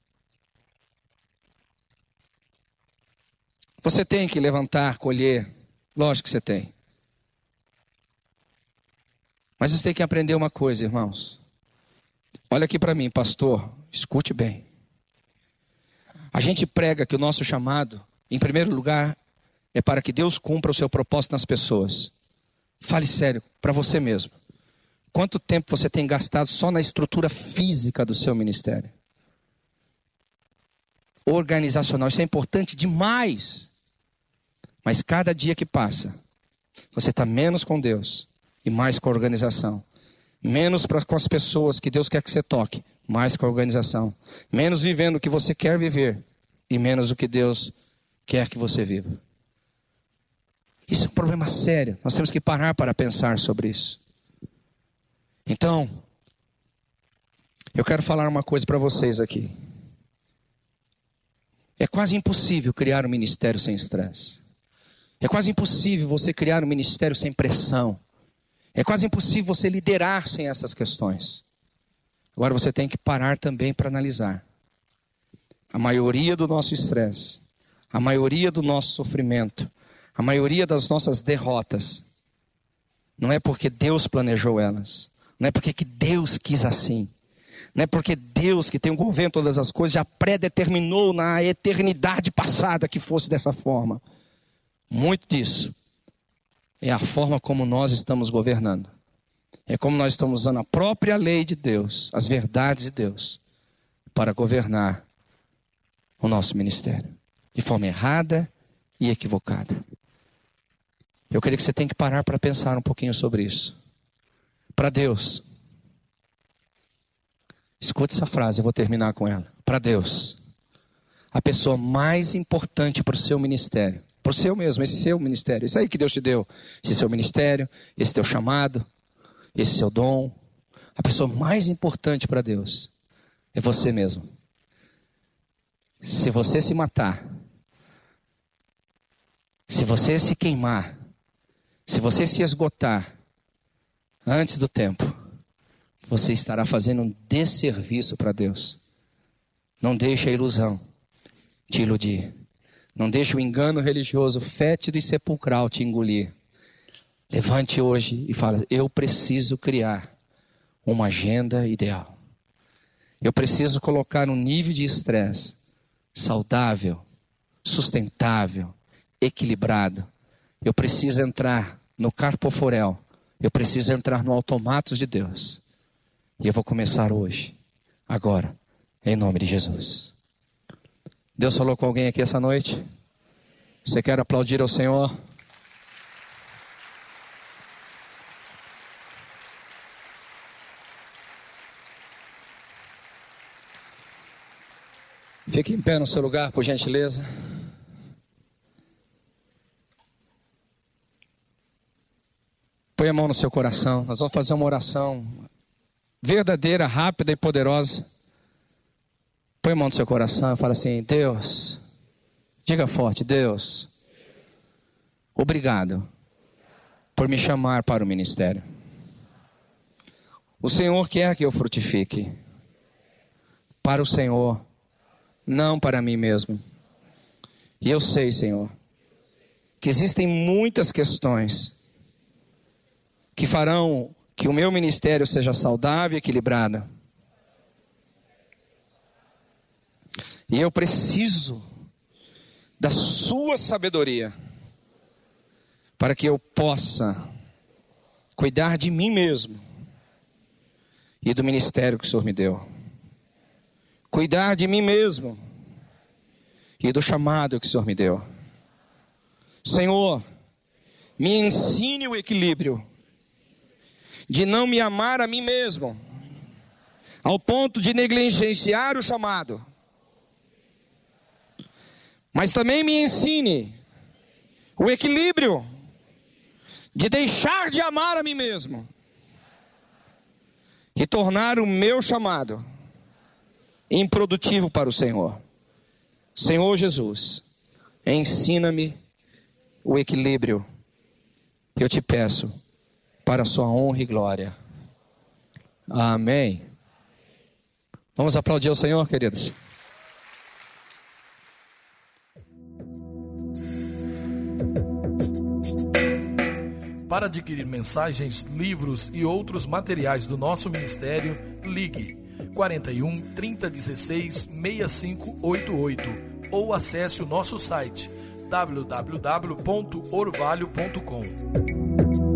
Você tem que levantar, colher. Lógico que você tem. Mas você tem que aprender uma coisa, irmãos. Olha aqui para mim, pastor. Escute bem. A gente prega que o nosso chamado, em primeiro lugar, é para que Deus cumpra o seu propósito nas pessoas. Fale sério, para você mesmo. Quanto tempo você tem gastado só na estrutura física do seu ministério? Organizacional, isso é importante demais. Mas cada dia que passa, você está menos com Deus e mais com a organização. Menos pra, com as pessoas que Deus quer que você toque, mais com a organização. Menos vivendo o que você quer viver e menos o que Deus quer que você viva. Isso é um problema sério. Nós temos que parar para pensar sobre isso. Então, eu quero falar uma coisa para vocês aqui. É quase impossível criar um ministério sem estresse. É quase impossível você criar um ministério sem pressão. É quase impossível você liderar sem essas questões. Agora você tem que parar também para analisar. A maioria do nosso estresse, a maioria do nosso sofrimento, a maioria das nossas derrotas, não é porque Deus planejou elas. Não é porque que Deus quis assim. Não é porque Deus, que tem o governo de todas as coisas, já predeterminou na eternidade passada que fosse dessa forma. Muito disso é a forma como nós estamos governando. É como nós estamos usando a própria lei de Deus, as verdades de Deus, para governar o nosso ministério. De forma errada e equivocada. Eu queria que você tenha que parar para pensar um pouquinho sobre isso. Para Deus, escute essa frase, eu vou terminar com ela. Para Deus, a pessoa mais importante para o seu ministério, para o seu mesmo, esse seu ministério, isso aí que Deus te deu, esse seu ministério, esse teu chamado, esse seu dom, a pessoa mais importante para Deus é você mesmo. Se você se matar, se você se queimar, se você se esgotar antes do tempo, você estará fazendo um desserviço para Deus. Não deixe a ilusão te iludir. Não deixe o engano religioso fétido e sepulcral te engolir. Levante hoje e fale: eu preciso criar uma agenda ideal. Eu preciso colocar um nível de estresse saudável, sustentável, equilibrado. Eu preciso entrar no carpoforel. Eu preciso entrar no automatos de Deus. E eu vou começar hoje, agora, em nome de Jesus. Deus falou com alguém aqui essa noite? Você quer aplaudir ao Senhor? Fique em pé no seu lugar, por gentileza. Põe a mão no seu coração. Nós vamos fazer uma oração verdadeira, rápida e poderosa. Põe a mão no seu coração e fala assim: Deus, diga forte, Deus, obrigado por me chamar para o ministério. O Senhor quer que eu frutifique. para o Senhor, não para mim mesmo. E eu sei, Senhor, que existem muitas questões que farão que o meu ministério seja saudável e equilibrado. E eu preciso da sua sabedoria para que eu possa cuidar de mim mesmo e do ministério que o Senhor me deu. Cuidar de mim mesmo e do chamado que o Senhor me deu. Senhor, me ensine o equilíbrio de não me amar a mim mesmo, ao ponto de negligenciar o chamado. Mas também me ensine o equilíbrio de deixar de amar a mim mesmo e tornar o meu chamado improdutivo para o Senhor. Senhor Jesus, ensina-me o equilíbrio, eu te peço, para a sua honra e glória. Amém. Vamos aplaudir ao Senhor, queridos. Para adquirir mensagens, livros e outros materiais do nosso ministério, ligue quarenta e um, trinta, dezesseis, sessenta e cinco oitenta e oito ou acesse o nosso site w w w ponto orvalho ponto com.